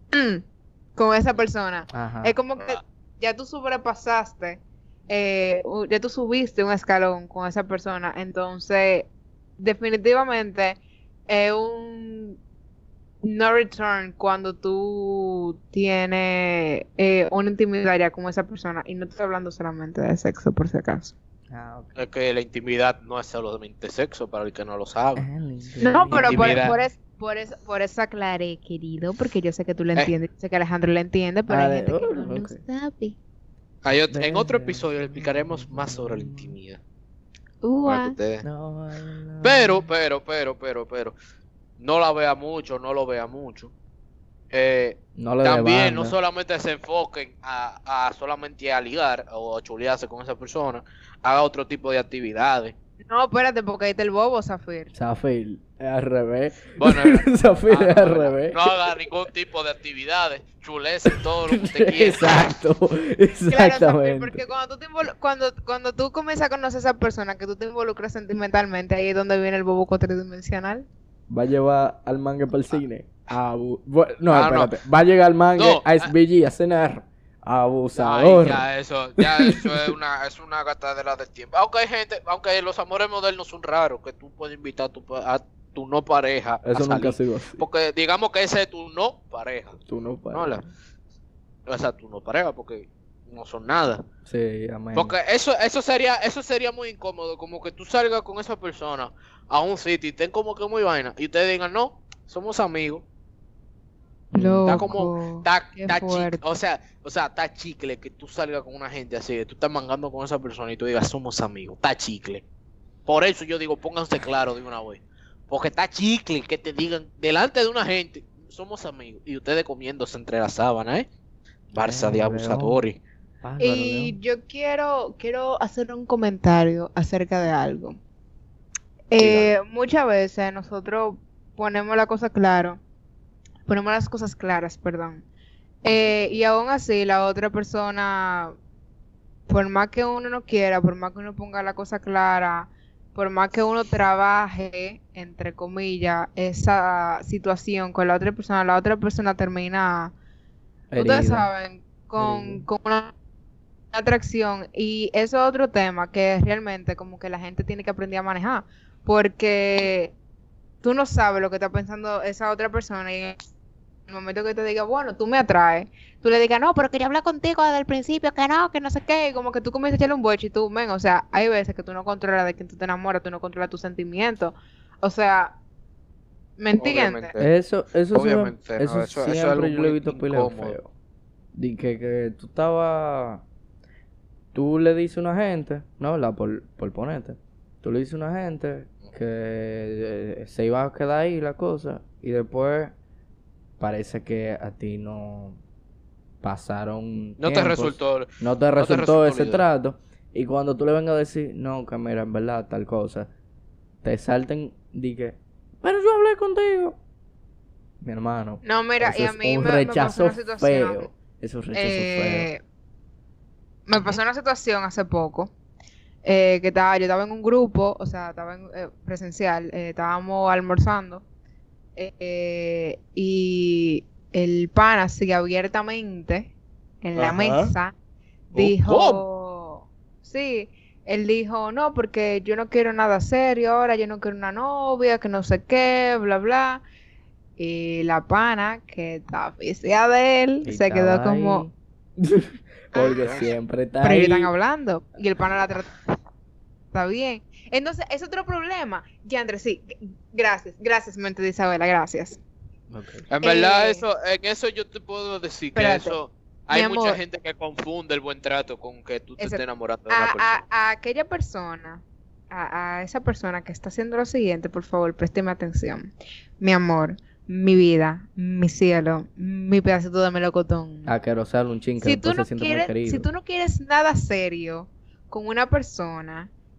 con esa persona. Ajá. Es como que ya tú sobrepasaste, eh, u- ya tú subiste un escalón con esa persona, entonces definitivamente es un no return cuando tú tienes eh, una intimidad ya con esa persona, y no estoy hablando solamente de sexo por si acaso. Ah, ok. Es que la intimidad no es solamente sexo, para el que no lo sabe. Ah, la No, intimidad. pero por, Intimidad. por, es- por, eso, por eso aclaré, querido, porque yo sé que tú lo Eh. entiendes, yo sé que Alejandro lo entiende, pero Ah, hay de- gente que oh, no lo ok. sabe. Hay ot- en otro Verga. episodio explicaremos más sobre la intimidad. Para que Ua. ustedes- No, no. Pero, pero, pero, pero, pero, no la vea mucho, no lo vea mucho. Eh, No le dé también no banda. solamente se enfoquen a, a solamente a ligar o a chulearse con esa persona, haga otro tipo de actividades. No, espérate, porque ahí está el bobo, Zafir. Zafir, es al revés. Bueno, Zafir ah, es no, al ¿verdad? revés. No haga ningún tipo de actividades, chulese todo lo que usted quiera. Exacto, Claro, Zafir, exactamente. porque cuando tú, te invol- cuando, cuando tú comienzas a conocer a esa persona, que tú te involucras sentimentalmente, ahí es donde viene el bobo tridimensional. Va a llevar al mangue para el cine. Abu- bu- No, Ah, no. espérate. Va a llegar al mangue No, a S B G a cenar. Ay, Abusador. ya eso, ya eso es una, es una gastadera del tiempo. Aunque hay gente, aunque los amores modernos son raros, que tú puedes invitar a tu, pa- a tu no pareja a Eso nunca ha salir. sido así. Porque digamos que ese es tu no pareja. Tú no No, paras. la, o sea, tu no pareja, porque no son nada. Sí, amén. Porque eso, eso sería, eso sería muy incómodo, como que tú salgas con esa persona a un sitio y estén como que muy vaina, y ustedes digan, no, somos amigos. Loco, Está como, está, qué está chicle, fuerte. o sea, o sea, está chicle que tú salgas con una gente así, que tú estás mangando con esa persona y tú digas, somos amigos, está chicle. Por eso yo digo, pónganse claro de una vez. Porque está chicle que te digan delante de una gente, somos amigos, y ustedes comiéndose entre las sábanas, ¿eh? Barça de León. abusadores. Bárbaro, Y León. yo quiero, quiero hacer un comentario acerca de algo. Eh, muchas veces nosotros ponemos la cosa claro, ponemos las cosas claras, perdón. Eh, y aún así la otra persona, por más que uno no quiera, por más que uno ponga la cosa clara, por más que uno trabaje, entre comillas, esa situación con la otra persona, la otra persona termina, ustedes Herida. saben, con, Herida. con una atracción. Y eso es otro tema que realmente como que la gente tiene que aprender a manejar, porque tú no sabes lo que está pensando esa otra persona, y en el momento que te diga, bueno, tú me atraes, tú le digas, no, pero quería hablar contigo desde el principio, que no, que no sé qué, y como que tú comienzas a echarle un boche y tú, men, o sea, hay veces que tú no controlas de quién tú te enamoras, tú no controlas tus sentimientos, o sea, ¿me entiendes? Obviamente. Eso, eso, Obviamente, se- no, eso, eso- eso es siempre algo yo lo he muy visto pila de incómodo. feo. Di que, que tú estabas. Tú le dices a una gente, no, la por, por ponerte. Tú le dices a una gente que eh, se iba a quedar ahí la cosa, y después parece que a ti no pasaron. No te tiempos, resultó. No te te resultó resultó ese la idea. trato. Y cuando tú le vengas a decir, no, que mira, en verdad, tal cosa, te salten, di que, pero yo hablé contigo. Mi hermano. No, mira, Eso y a es mí un me, me pasó rechazo una situación. feo. Es un rechazo eh, feo. me pasó una situación hace poco, eh, que estaba, yo estaba en un grupo, o sea, estaba en, eh, presencial, eh, estábamos almorzando, eh, y el pan así abiertamente en la Ajá. mesa Oh, dijo, sí, él dijo, no, porque yo no quiero nada serio ahora, yo no quiero una novia, que no sé qué, bla, bla. Y la pana, que está oficial de él, Y se quedó estaba como, ahí. Porque Ah. siempre está pero ahí. ellos están hablando. Y el pana la trata está bien. Entonces, es otro problema. Yandre, sí. g- Gracias, gracias, mente de Isabela, gracias. Ok. En verdad, Eh, eso, en eso yo te puedo decir que espérate. eso. Hay Mi mucha amor. gente que confunde el buen trato con que tú te Exacto. estés enamorando de una A, persona. a, a aquella persona, a, a esa persona que está haciendo lo siguiente, por favor, présteme atención. Mi amor, mi vida, mi cielo, mi pedacito de melocotón. A que un chin que Si tú, después no se siente muy quieres, querido. si tú no quieres nada serio con una persona,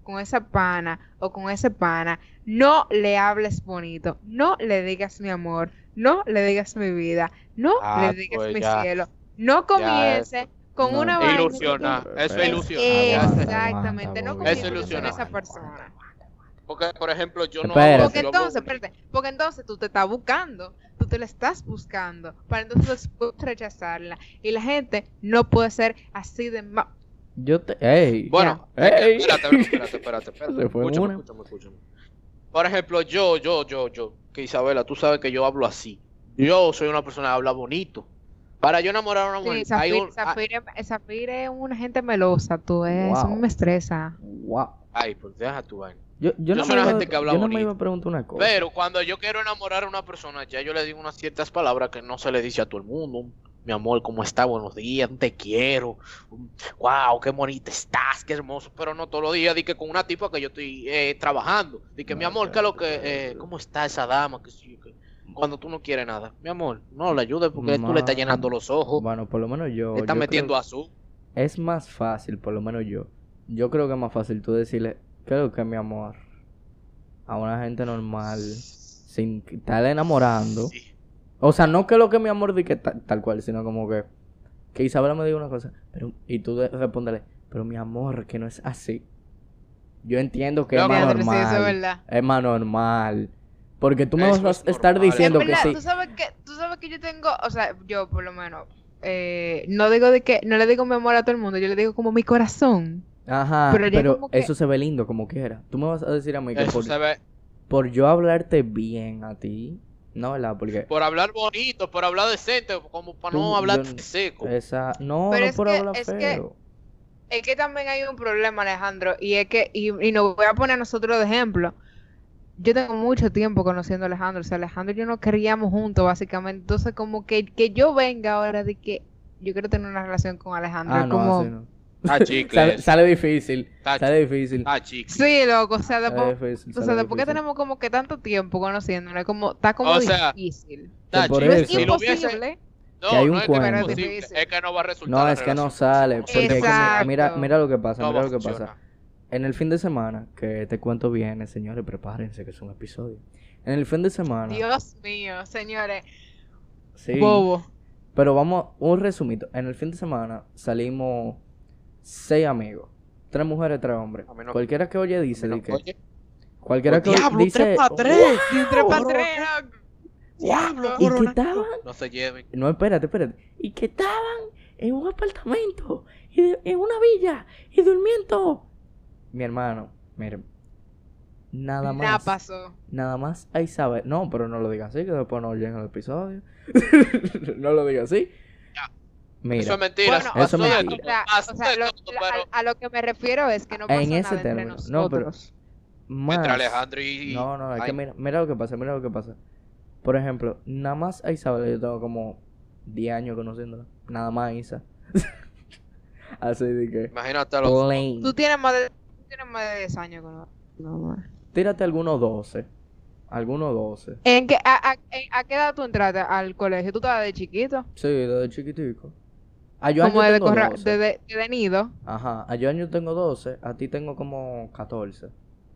con esa pana o con ese pana, no le hables bonito, no le digas mi amor, no le digas mi vida, no Ah, le digas pues mi ya, cielo, no ya comience eso. con No, una no. vaina que Ilusionar, tú- eso es Es- ilusionar. Ya Aguanta, sé. exactamente, no aguanta, Eso confíes es mucho en esa ilusionar. persona. Porque, por ejemplo, yo no Espérate. hablo, Porque yo hablo entonces, bonito. espérate, porque entonces tú te estás buscando, tú te la estás buscando, para entonces después rechazarla. Y la gente no puede ser así de ma- Yo te... ¡Ey! Bueno, Ya. es que, Ey. espérate, espérate, espérate, espérate, espérate. Se fue en Escúchame, una. escúchame, escúchame. Por ejemplo, yo, yo, yo, yo, que Isabela, tú sabes que yo hablo así. Yo soy una persona que habla bonito. Para yo enamorar a una mujer, Sí, hay Zafir, un... ah, Zafir, es- Zafir es una gente melosa, tú, eh, eso Wow. me estresa. Wow. Ay, pues deja tu vaina. Yo, yo, Yo no soy me una iba, gente que habla yo no me bonito. iba a preguntar una cosa. Pero cuando yo quiero enamorar a una persona, ya yo le digo unas ciertas palabras que no se le dice a todo el mundo. Mi amor, ¿cómo estás? Buenos días, te quiero. Wow, qué bonita estás, qué hermoso. Pero no todos los días, di que con una tipa que yo estoy eh, trabajando. Di que No, mi amor, ¿qué es lo que, espérate, eh, cómo está esa dama? Que sí, que... Cuando tú no quieres nada. Mi amor, no le ayudes porque tú le estás Ma- llenando los ojos. Bueno, por lo menos yo... Le estás yo metiendo creo- azul. Es más fácil, por lo menos yo. Yo creo que es más fácil tú decirle, creo que mi amor, a una gente normal, sin estar enamorando. Sí. O sea, no que lo que mi amor di que ta- tal cual, sino como que, que Isabela me diga una cosa, pero y tú de- respóndele, pero mi amor, que no es así. Yo entiendo que No, es más Leandro, sí, eso es normal. verdad. Es más normal. Porque tú me Eso vas es a estar normal. diciendo En que verdad, sí. tú sabes que, tú sabes que yo tengo, o sea, yo por lo menos, eh, no digo de que, no le digo mi amor a todo el mundo, yo le digo como mi corazón. Ajá, pero pero, ya como que- eso se ve lindo como quiera. Tú me vas a decir a mí que Eso por, se ve. por yo hablarte bien a ti, no, ¿verdad? Porque Por hablar bonito, por hablar decente, como para Tú- no hablar yo- seco. esa... No, Pero no es por que- hablar es que- feo. Es que también hay un problema, Alejandro, y es que, y, y nos voy a poner a nosotros de ejemplo. Yo tengo mucho tiempo conociendo a Alejandro, o sea, Alejandro y yo nos queríamos juntos, básicamente. Entonces, como que, que yo venga ahora de que yo quiero tener una relación con Alejandro, Ah, es no, como... así no. Está chicle. Sale, eso. sale difícil, Está sale difícil. Está chicle. Sí, loco, o sea, Sale después, difícil, o sea, sale después que difícil. tenemos como que tanto tiempo conociéndonos, es como, está como O sea, difícil. Está por chicle. No es eso. Si lo hubiese- imposible. No, que hay un no es que no es cuento. imposible, es que no va a resultar. No, la es que no relación sale. como se Porque es que Exacto. mira, mira lo que pasa, No mira va lo a que pasa. funcionar. En el fin de semana, que te cuento bien, señores, prepárense que es un episodio. En el fin de semana. Dios mío, señores. Sí. Bobo. Pero vamos, un resumito. En el fin de semana salimos seis amigos. Tres mujeres, tres hombres. A mí no- Cualquiera que oye dice, Mira, di que, oye, cualquiera que diablo, dice, tres pa' tres. Y tres pa' Wow, tres, loco. Diablo, y que corona. estaban, No se lleven. no, espérate, espérate, y que estaban en un apartamento, y de- en una villa, y durmiendo. Mi hermano, mire, nada más. Nada pasó. Nada más a Isabel. No, pero no lo digas así, que después no llega el episodio. No lo digas así. Ya. Mira, Eso es mentira. Bueno, eso o es sea, mentira. o sea, Pasó o sea, de lo- todo, la- pero a, a lo que me refiero es que no pasó En ese nada entre término. No, pero- nosotros. más. Entre Alejandro y. No, no, es Ay, que mira, mira lo que pasa, mira lo que pasa. Por ejemplo, nada más a Isabel, yo tengo como diez años conociéndola. Nada más a Isa. Así de que. Imagínate a los. Plain. Tú tienes más de, tú tienes más de diez años con no, man. Tírate algunos doce. Algunos doce. ¿En qué, a, a, en- a qué edad tú entraste al colegio? ¿Tú estabas de chiquito? Sí, desde chiquitico. A yo Como año de, tengo corra- doce. de, de, de nido. Ajá, a yo año tengo doce, a ti tengo como catorce.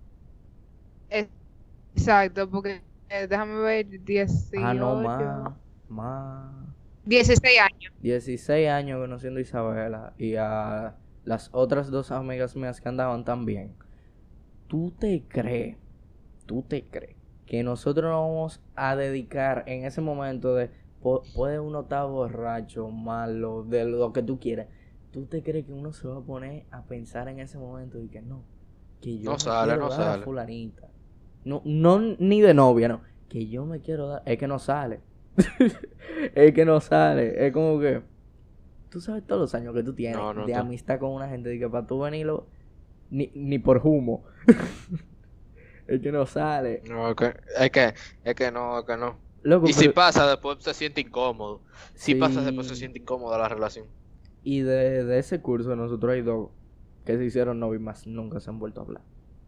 Exacto, porque eh, déjame ver, dieciocho. Ah, no, más. Más. dieciséis años. dieciséis años conociendo a Isabela y a las otras dos amigas mías que andaban también. ¿Tú te crees? ¿Tú te crees que nosotros nos vamos a dedicar en ese momento de po- puede uno estar borracho, malo, de lo que tú quieras? ¿Tú te crees que uno se va a poner a pensar en ese momento y que no? Que yo No me sale, quiero no dar a sale. fulanita. No, no ni de novia, no. Que yo me quiero dar. Es que no sale. Es que no sale. Es como que. Tú sabes todos los años que tú tienes No, no de te- amistad con una gente. Y que para tú venirlo. Ni, ni por humo. Es que no sale. No, es que, es que, es que no, es que no. Loco, Y si pero- pasa, después se siente incómodo. Si pasa, Sí. después se siente incómoda la relación. Y de, de ese curso, nosotros hay dos que se hicieron novios más nunca se han vuelto a hablar.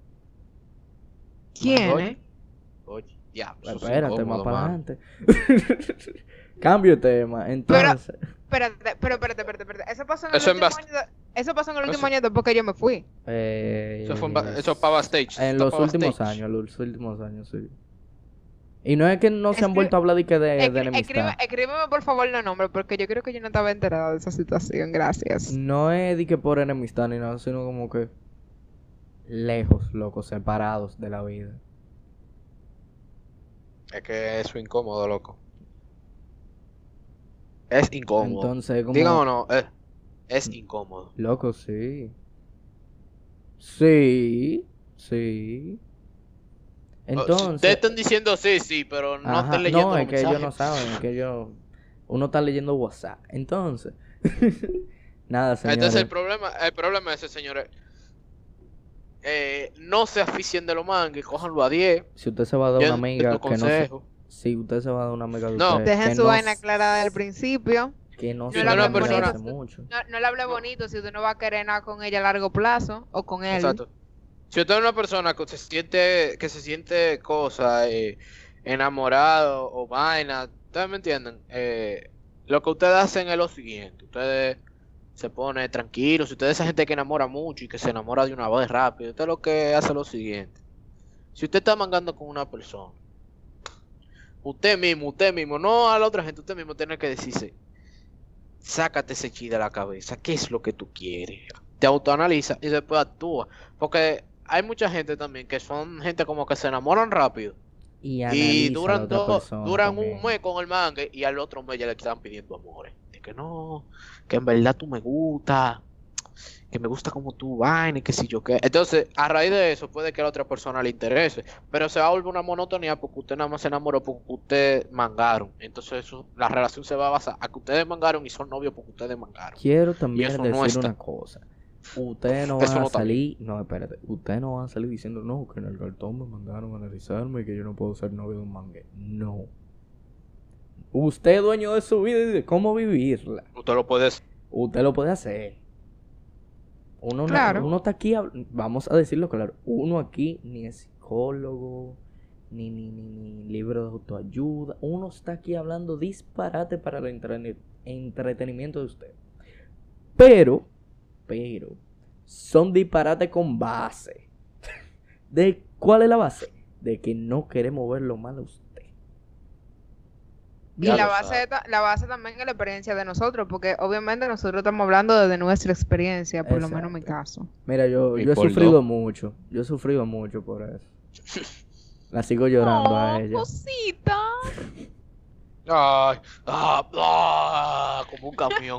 ¿Quién, Oye, eh? Oye, ya. eso es Espérate, más incómodo, para mano. adelante. Cambio de tema. Entonces. espérate, pero espérate, espérate, espérate. Eso pasó en el Eso en último Bast- año. de- Eso pasó en el último Eso- año después que yo me fui. Eh, Eso fue en ba- eso para Backstage. En eso los pa' últimos Backstage. años, los últimos años, sí. Y no es que no se han Escri- vuelto a hablar de que de, de Escri- enemistad. escribe- escríbeme por favor los nombres, porque yo creo que yo no estaba enterada de esa situación. Gracias. No es de que por enemistad ni nada, sino como que lejos, locos, separados de la vida. Es que eso es incómodo, loco. Es incómodo. Entonces, como... Digan o no, es, es incómodo. Loco, sí. Sí, sí. Si Entonces... ustedes están diciendo sí, sí, pero no Ajá, están leyendo no, los es que ellos no mensajes. saben, es que ellos... Uno está leyendo WhatsApp. Entonces... Nada, señores. Entonces el problema, el problema es ese, señores. Eh, no se aficien de los mangues, cójanlo a diez. Si usted se va a dar Yo una doy amiga tu que no se... consejo. Si usted se va a dar una amiga de No. usted Dejen que su no vaina s- clara desde el principio. que no No se le hablen enamore bonito. hace mucho. No, no le hable bonito si usted no va a querer nada con ella a largo plazo o con él. Exacto. Si usted es una persona que se siente, que se siente cosa, eh, enamorado o vaina, ustedes me entienden. Eh, lo que ustedes hacen es lo siguiente: ustedes se ponen tranquilos. Si usted es esa gente que enamora mucho y que se enamora de una vez rápido, usted lo que hace es lo siguiente: si usted está mangando con una persona, usted mismo, usted mismo, no a la otra gente, usted mismo tiene que decirse, sácate ese chi de la cabeza, ¿qué es lo que tú quieres? Te autoanaliza y después actúa. Porque hay mucha gente también que son gente como que se enamoran rápido Y, y analiza a la duran otra dos, persona duran también. un mes con el mangue y al otro mes ya le están pidiendo amores. De que no, que en verdad tú me gusta, que me gusta como tú vaina y que si yo qué. Entonces, a raíz de eso puede que a la otra persona le interese, pero se va a volver una monotonía porque usted nada más se enamoró porque ustedes mangaron. Entonces eso, la relación se va a basar a que ustedes mangaron y son novios porque ustedes mangaron. Quiero también eso no decir está. una cosa. Ustedes no Eso van a no está salir, no, espérate, ustedes no van a salir diciendo, no, que en el cartón me mandaron a analizarme y que yo no puedo ser novio de un mangue. No. Usted es dueño de su vida y de cómo vivirla. Usted lo puede hacer. Usted lo puede hacer. Uno, no- Claro. uno está aquí, hab- vamos a decirlo claro, uno aquí ni es psicólogo, ni, ni, ni, ni libro de autoayuda. Uno está aquí hablando disparate para el entrene- entretenimiento de usted. Pero, pero, son disparate con base. ¿De cuál es la base? De que no queremos ver lo malo a usted. Y Ya la lo base, sabe. ta- la base también es la experiencia de nosotros, porque obviamente nosotros estamos hablando desde nuestra experiencia, por lo menos en mi Exacto. caso. Mira, yo, Y yo he por sufrido dos. mucho. Yo he sufrido mucho por eso. La sigo llorando a ella. Cosita. Ay, ah, ah, como un camión.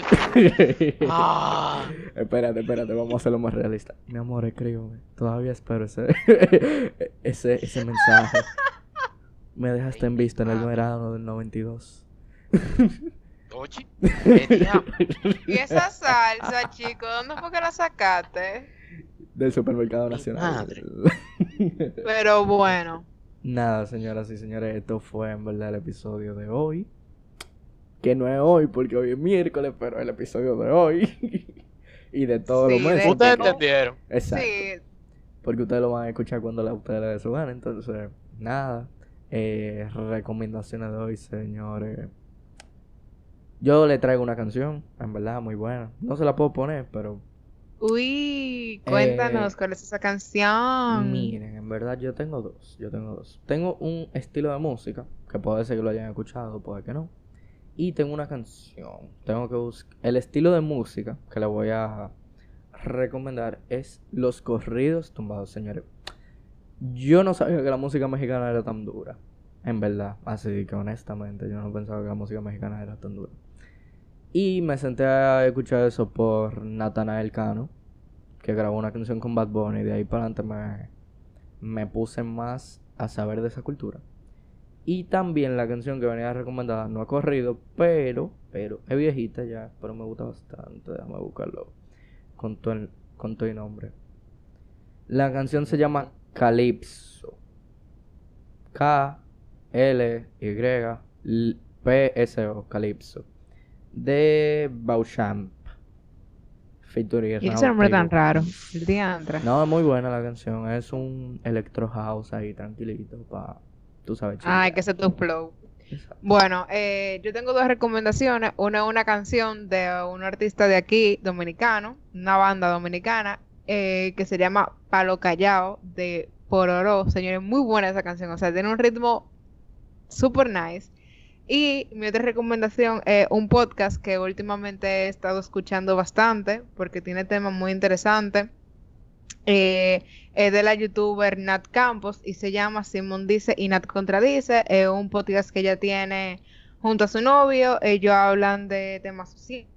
Ah. Espérate, espérate, vamos a hacerlo más realista. Mi amor, escríbeme. Todavía espero ese, ese, ese mensaje. Me dejaste en vista en el verano del noventa y dos. Oye, ¿qué diablo? Y esa salsa, chico, ¿dónde fue que la sacaste? Del supermercado Mi nacional. madre. Pero bueno. Nada, señoras y señores, esto fue en verdad el episodio de hoy. Que no es hoy, porque hoy es miércoles, pero el episodio de hoy. Y de todos Sí, los meses. de- Ustedes porque- entendieron. Exacto. Sí, Porque ustedes lo van a escuchar cuando la ustedes le dé su gana. Entonces, nada. Eh, recomendaciones de hoy, señores. Yo le traigo una canción, en verdad, muy buena. No se la puedo poner, pero uy, cuéntanos Eh, cuál es esa canción. miren, en verdad yo tengo dos. Yo tengo dos. Tengo un estilo de música, que puede ser que lo hayan escuchado, puede que no. Y tengo una canción. Tengo que buscar. El estilo de música que le voy a recomendar es los corridos tumbados, señores. Yo no sabía que la música mexicana era tan dura. En verdad. Así que honestamente yo no pensaba que la música mexicana era tan dura. Y me senté a escuchar eso por Natanael Cano, que grabó una canción con Bad Bunny. Y de ahí para adelante me, me puse más a saber de esa cultura. Y también la canción que venía recomendada no ha corrido, pero, pero es viejita ya, pero me gusta bastante. Déjame buscarlo con todo el, con todo el nombre. La canción se llama Calypso. K L Y P S O, Calypso. De Beauchamp. Featuring Y ese Raúl nombre tan Trigo. raro. El diantre. No, es muy buena la canción. Es un electro house ahí tranquilito para, tú sabes, Ay, chillar. que ese es tu flow. Bueno, eh, yo tengo dos recomendaciones. Una es una canción de un artista de aquí, dominicano, una banda dominicana, eh, que se llama Palo Callao, de Pororó. Señores, muy buena esa canción. O sea, tiene un ritmo super nice. Y mi otra recomendación es un podcast que últimamente he estado escuchando bastante porque tiene temas muy interesantes. Eh, es de la youtuber Nat Campos y se llama Simón Dice y Nat Contradice. Es un podcast que ella tiene junto a su novio. Ellos hablan de temas sociales.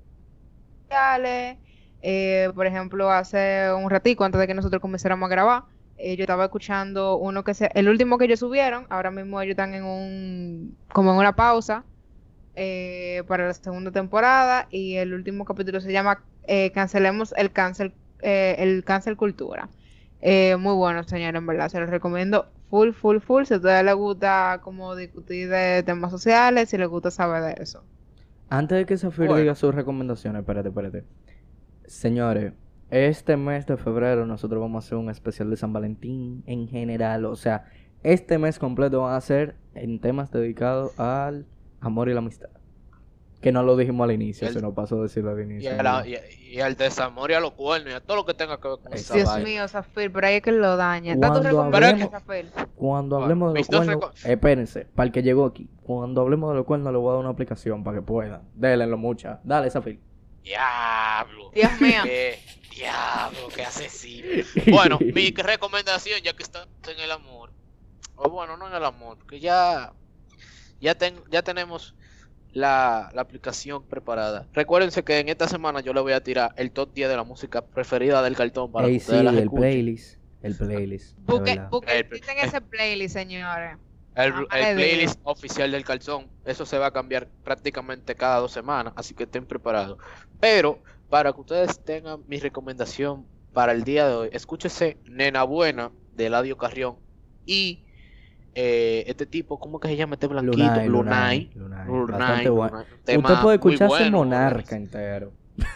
Eh, por ejemplo, hace un ratico antes de que nosotros comenzáramos a grabar, eh, yo estaba escuchando uno que se, el último que ellos subieron. Ahora mismo ellos están en un, como en una pausa eh, para la segunda temporada, y el último capítulo se llama eh, Cancelemos el cáncer, eh, el cáncer cultura. Eh, muy bueno, señor, en verdad, se los recomiendo full, full, full. Si a ustedes les gusta como discutir de temas sociales, si les gusta saber de eso. Antes de que Zafir Bueno. diga sus recomendaciones, espérate, espérate. Señores, este mes de febrero nosotros vamos a hacer un especial de San Valentín en general. O sea, este mes completo van a ser en temas dedicados al amor y la amistad. Que no lo dijimos al inicio, El- se nos pasó decirlo al Y, inicio. a la- y, y al desamor y a los cuernos y a todo lo que tenga que ver con esa Dios vaina. mío, Zafir, pero ahí es que lo daña. Da tu Cuando recomendación, hablemos- Zafir. Cuando Bueno, hablemos de los mis dos cuernos, reco- espérense, para el que llegó aquí. Cuando hablemos de los cuernos le voy a dar una aplicación para que puedan. Délenlo mucha. Dale, Zafir. Diablo. Dios mío. Qué diablo, qué asesino. Bueno, mi recomendación, ya que estás en el amor, o bueno, no en el amor, porque ya, ya, ten- ya tenemos la, la aplicación preparada. Recuérdense que en esta semana yo le voy a tirar el top diez de la música preferida del cartón para Ey, que sí, ustedes las el escuchen. playlist. El playlist. de Busque, verdad. busque, El- quiten ese playlist, señores. El, Ah, el vale, playlist oficial del calzón, eso se va a cambiar prácticamente cada dos semanas, así que estén preparados. Pero para que ustedes tengan mi recomendación para el día de hoy, escúchese Nena Buena de Eladio Carrión y eh, este tipo, ¿cómo que se llama este blanquito? Lunay, Lunay. Lunay, Lunay. Lunay, Bastante bueno. Lunay, un tema Usted puede muy escucharse bueno, Monarca muy entero.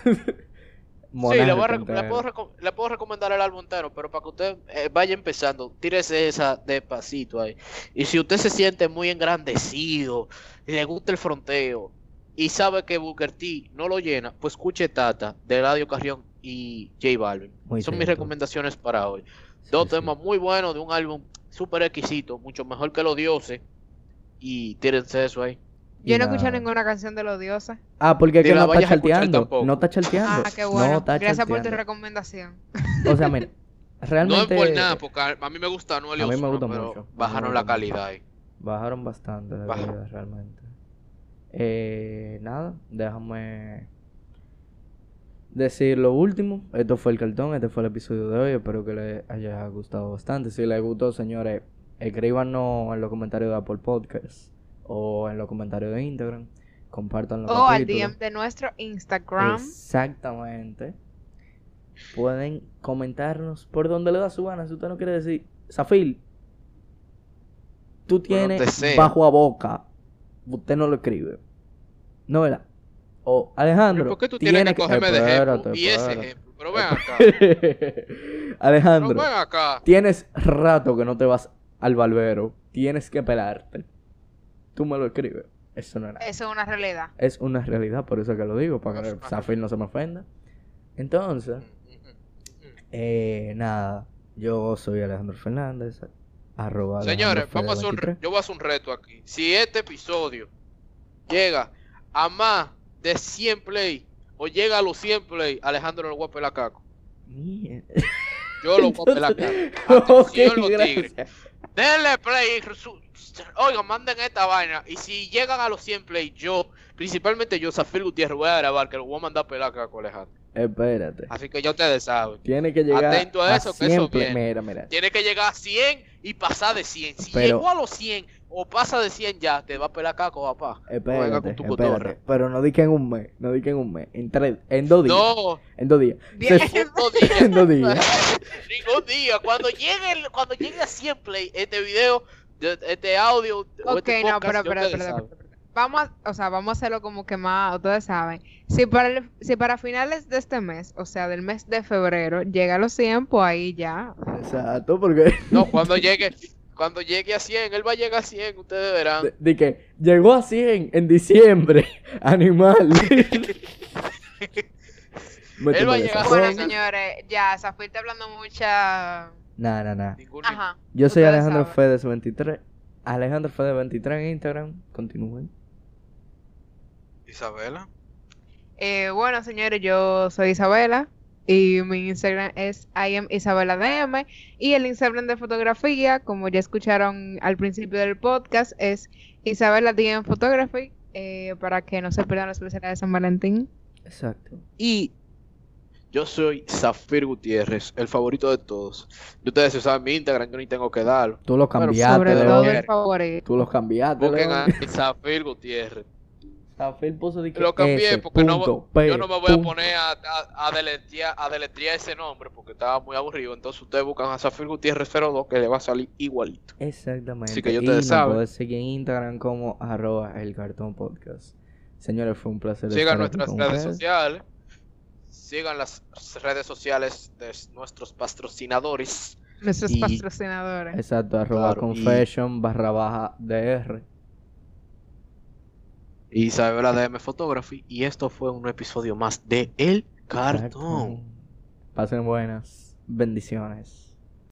bueno. Sí, le, voy a Monarca rec- le entero. puedo, reco- le puedo recomendar el álbum entero, pero para que usted eh, vaya empezando, tírese esa despacito ahí. Y si usted se siente muy engrandecido, y le gusta el fronteo, y sabe que Booker T no lo llena, pues escuche Tata de Eladio Carrión y J Balvin. Muy Son mis cierto. recomendaciones para hoy. Sí, Dos sí. temas muy buenos de un álbum súper exquisito, mucho mejor que Los Dioses. Y tírense eso ahí. Yo Y no escuché nada. ninguna canción de los dioses. Ah, porque es Ni que la no está vayas a escuchar charteando. tampoco. No está charteando. Ah, qué bueno. No está Gracias por tu charteando. recomendación. O sea, mira, No realmente es por nada, porque a a mí me gusta Anuel y A mí me Ozuna, gusta pero mucho. A mí me bajaron la gusta mucho. calidad ahí. bajaron bastante de Baja. calidad realmente. Eh, nada, déjame decir lo último. Esto fue el cartón, este fue el episodio de hoy. Espero que les haya gustado bastante. Si les gustó, señores, escríbanos en los comentarios de Apple Podcasts o en los comentarios de Instagram. Compartan los O al capítulos. D M de nuestro Instagram. Exactamente. Pueden comentarnos por donde le da su gana. Si usted no quiere decir, Zafil, tú tienes donde sea. bajo a boca. Usted no lo escribe. ¿No, verdad? O Alejandro. ¿Por qué tú tienes que cogerme de ejemplo? Espérate, Y ese espérate. ejemplo. Pero ven acá. Pero Alejandro, ven acá. tienes rato que no te vas al barbero. Tienes que pelarte. Tú me lo escribes. Eso no es nada. Eso es una realidad. Es una realidad, por eso que lo digo, para Es que una Zafir no se me ofenda. Entonces, eh, nada, yo soy Alejandro Fernández, arroba Señores, Alejandro vamos a hacer un, Fede re- veintitrés. yo voy a hacer un reto aquí. Si este episodio llega a más de cien play o llega a los cien play, Alejandro lo voy a pelar caco. Mierda. Yo lo voy a pelar Entonces, caco. ok, Atención, los tigres. gracias. Denle play. resu- Oigan, manden esta vaina. Y si llegan a los cien play, yo, principalmente yo, Zafir Gutiérrez, voy a grabar que lo voy a mandar a pelar caco, Alejandro. Espérate. Así que ya ustedes saben. Tiene que llegar Atento a eso, que eso siempre. viene. Mira, mira. Tiene que llegar a cien y pasar de cien. Si Pero- llegó a los cien o pasa de cien ya, te va a pelar caco, papá. No venga Espérate, con tu espérate. cotorra. Pero no di que en un mes, no di que en un mes. En tres, en dos días. No, En dos días. Bien. Se- ningún día. en dos días. Ningún día. Cuando llegue, el- cuando llegue a cien play este video, de- este audio, o Ok, este no, podcast, pero, ya pero, ustedes pero, saben. pero, pero. Vamos a, o sea, vamos a hacerlo como que más, ustedes saben. Si para, el- si para finales de este mes, o sea, del mes de febrero, llega a los cien, pues ahí ya. Exacto, porque No, cuando llegue, Cuando llegue a cien, él va a llegar a cien, ustedes verán. De, de que llegó a cien en diciembre. Animal. Él va a llegar a Bueno, Son- señores, ya, Zafir está hablando mucha... Nah, nah, nah. Ningún Ajá. Yo soy ustedes Alejandro saben. Fedes veintitrés. Alejandro Fedes veintitrés en Instagram. Continúen. Isabela. Eh, bueno, señores, yo soy Isabela y mi Instagram es I am Isabela D M y el Instagram de fotografía, como ya escucharon al principio del podcast, es Isabela D M Photography, eh, para que no se pierdan los especiales de San Valentín. Exacto. Y yo soy Zafir Gutiérrez, el favorito de todos. Y ustedes saben mi Instagram, yo ni tengo que darlo. Tú lo Bueno, cambiaste, Sobre León. todo León. el favorito. Tú lo cambiaste, Busquen León. a Zafir Gutiérrez. Zafir puso de que Lo cambié S, porque no, punto, voy- P, yo no me voy a punto. poner a, a, a, deletrear, a deletrear ese nombre porque estaba muy aburrido. Entonces ustedes buscan a Zafir Gutiérrez cero dos que le va a salir igualito. Exactamente. Así que ya y ustedes nos saben. puedes seguir en Instagram como arroba el cartón podcast. Señores, fue un placer Sigan estar aquí nuestras con redes ustedes. sociales. Sigan las redes sociales de nuestros patrocinadores. Nuestros Y- patrocinadores. Exacto, arroba Claro, y- confession barra baja dr. Y Isabela D M Photography. Y esto fue un episodio más de El Cartón. Pasen buenas. Bendiciones.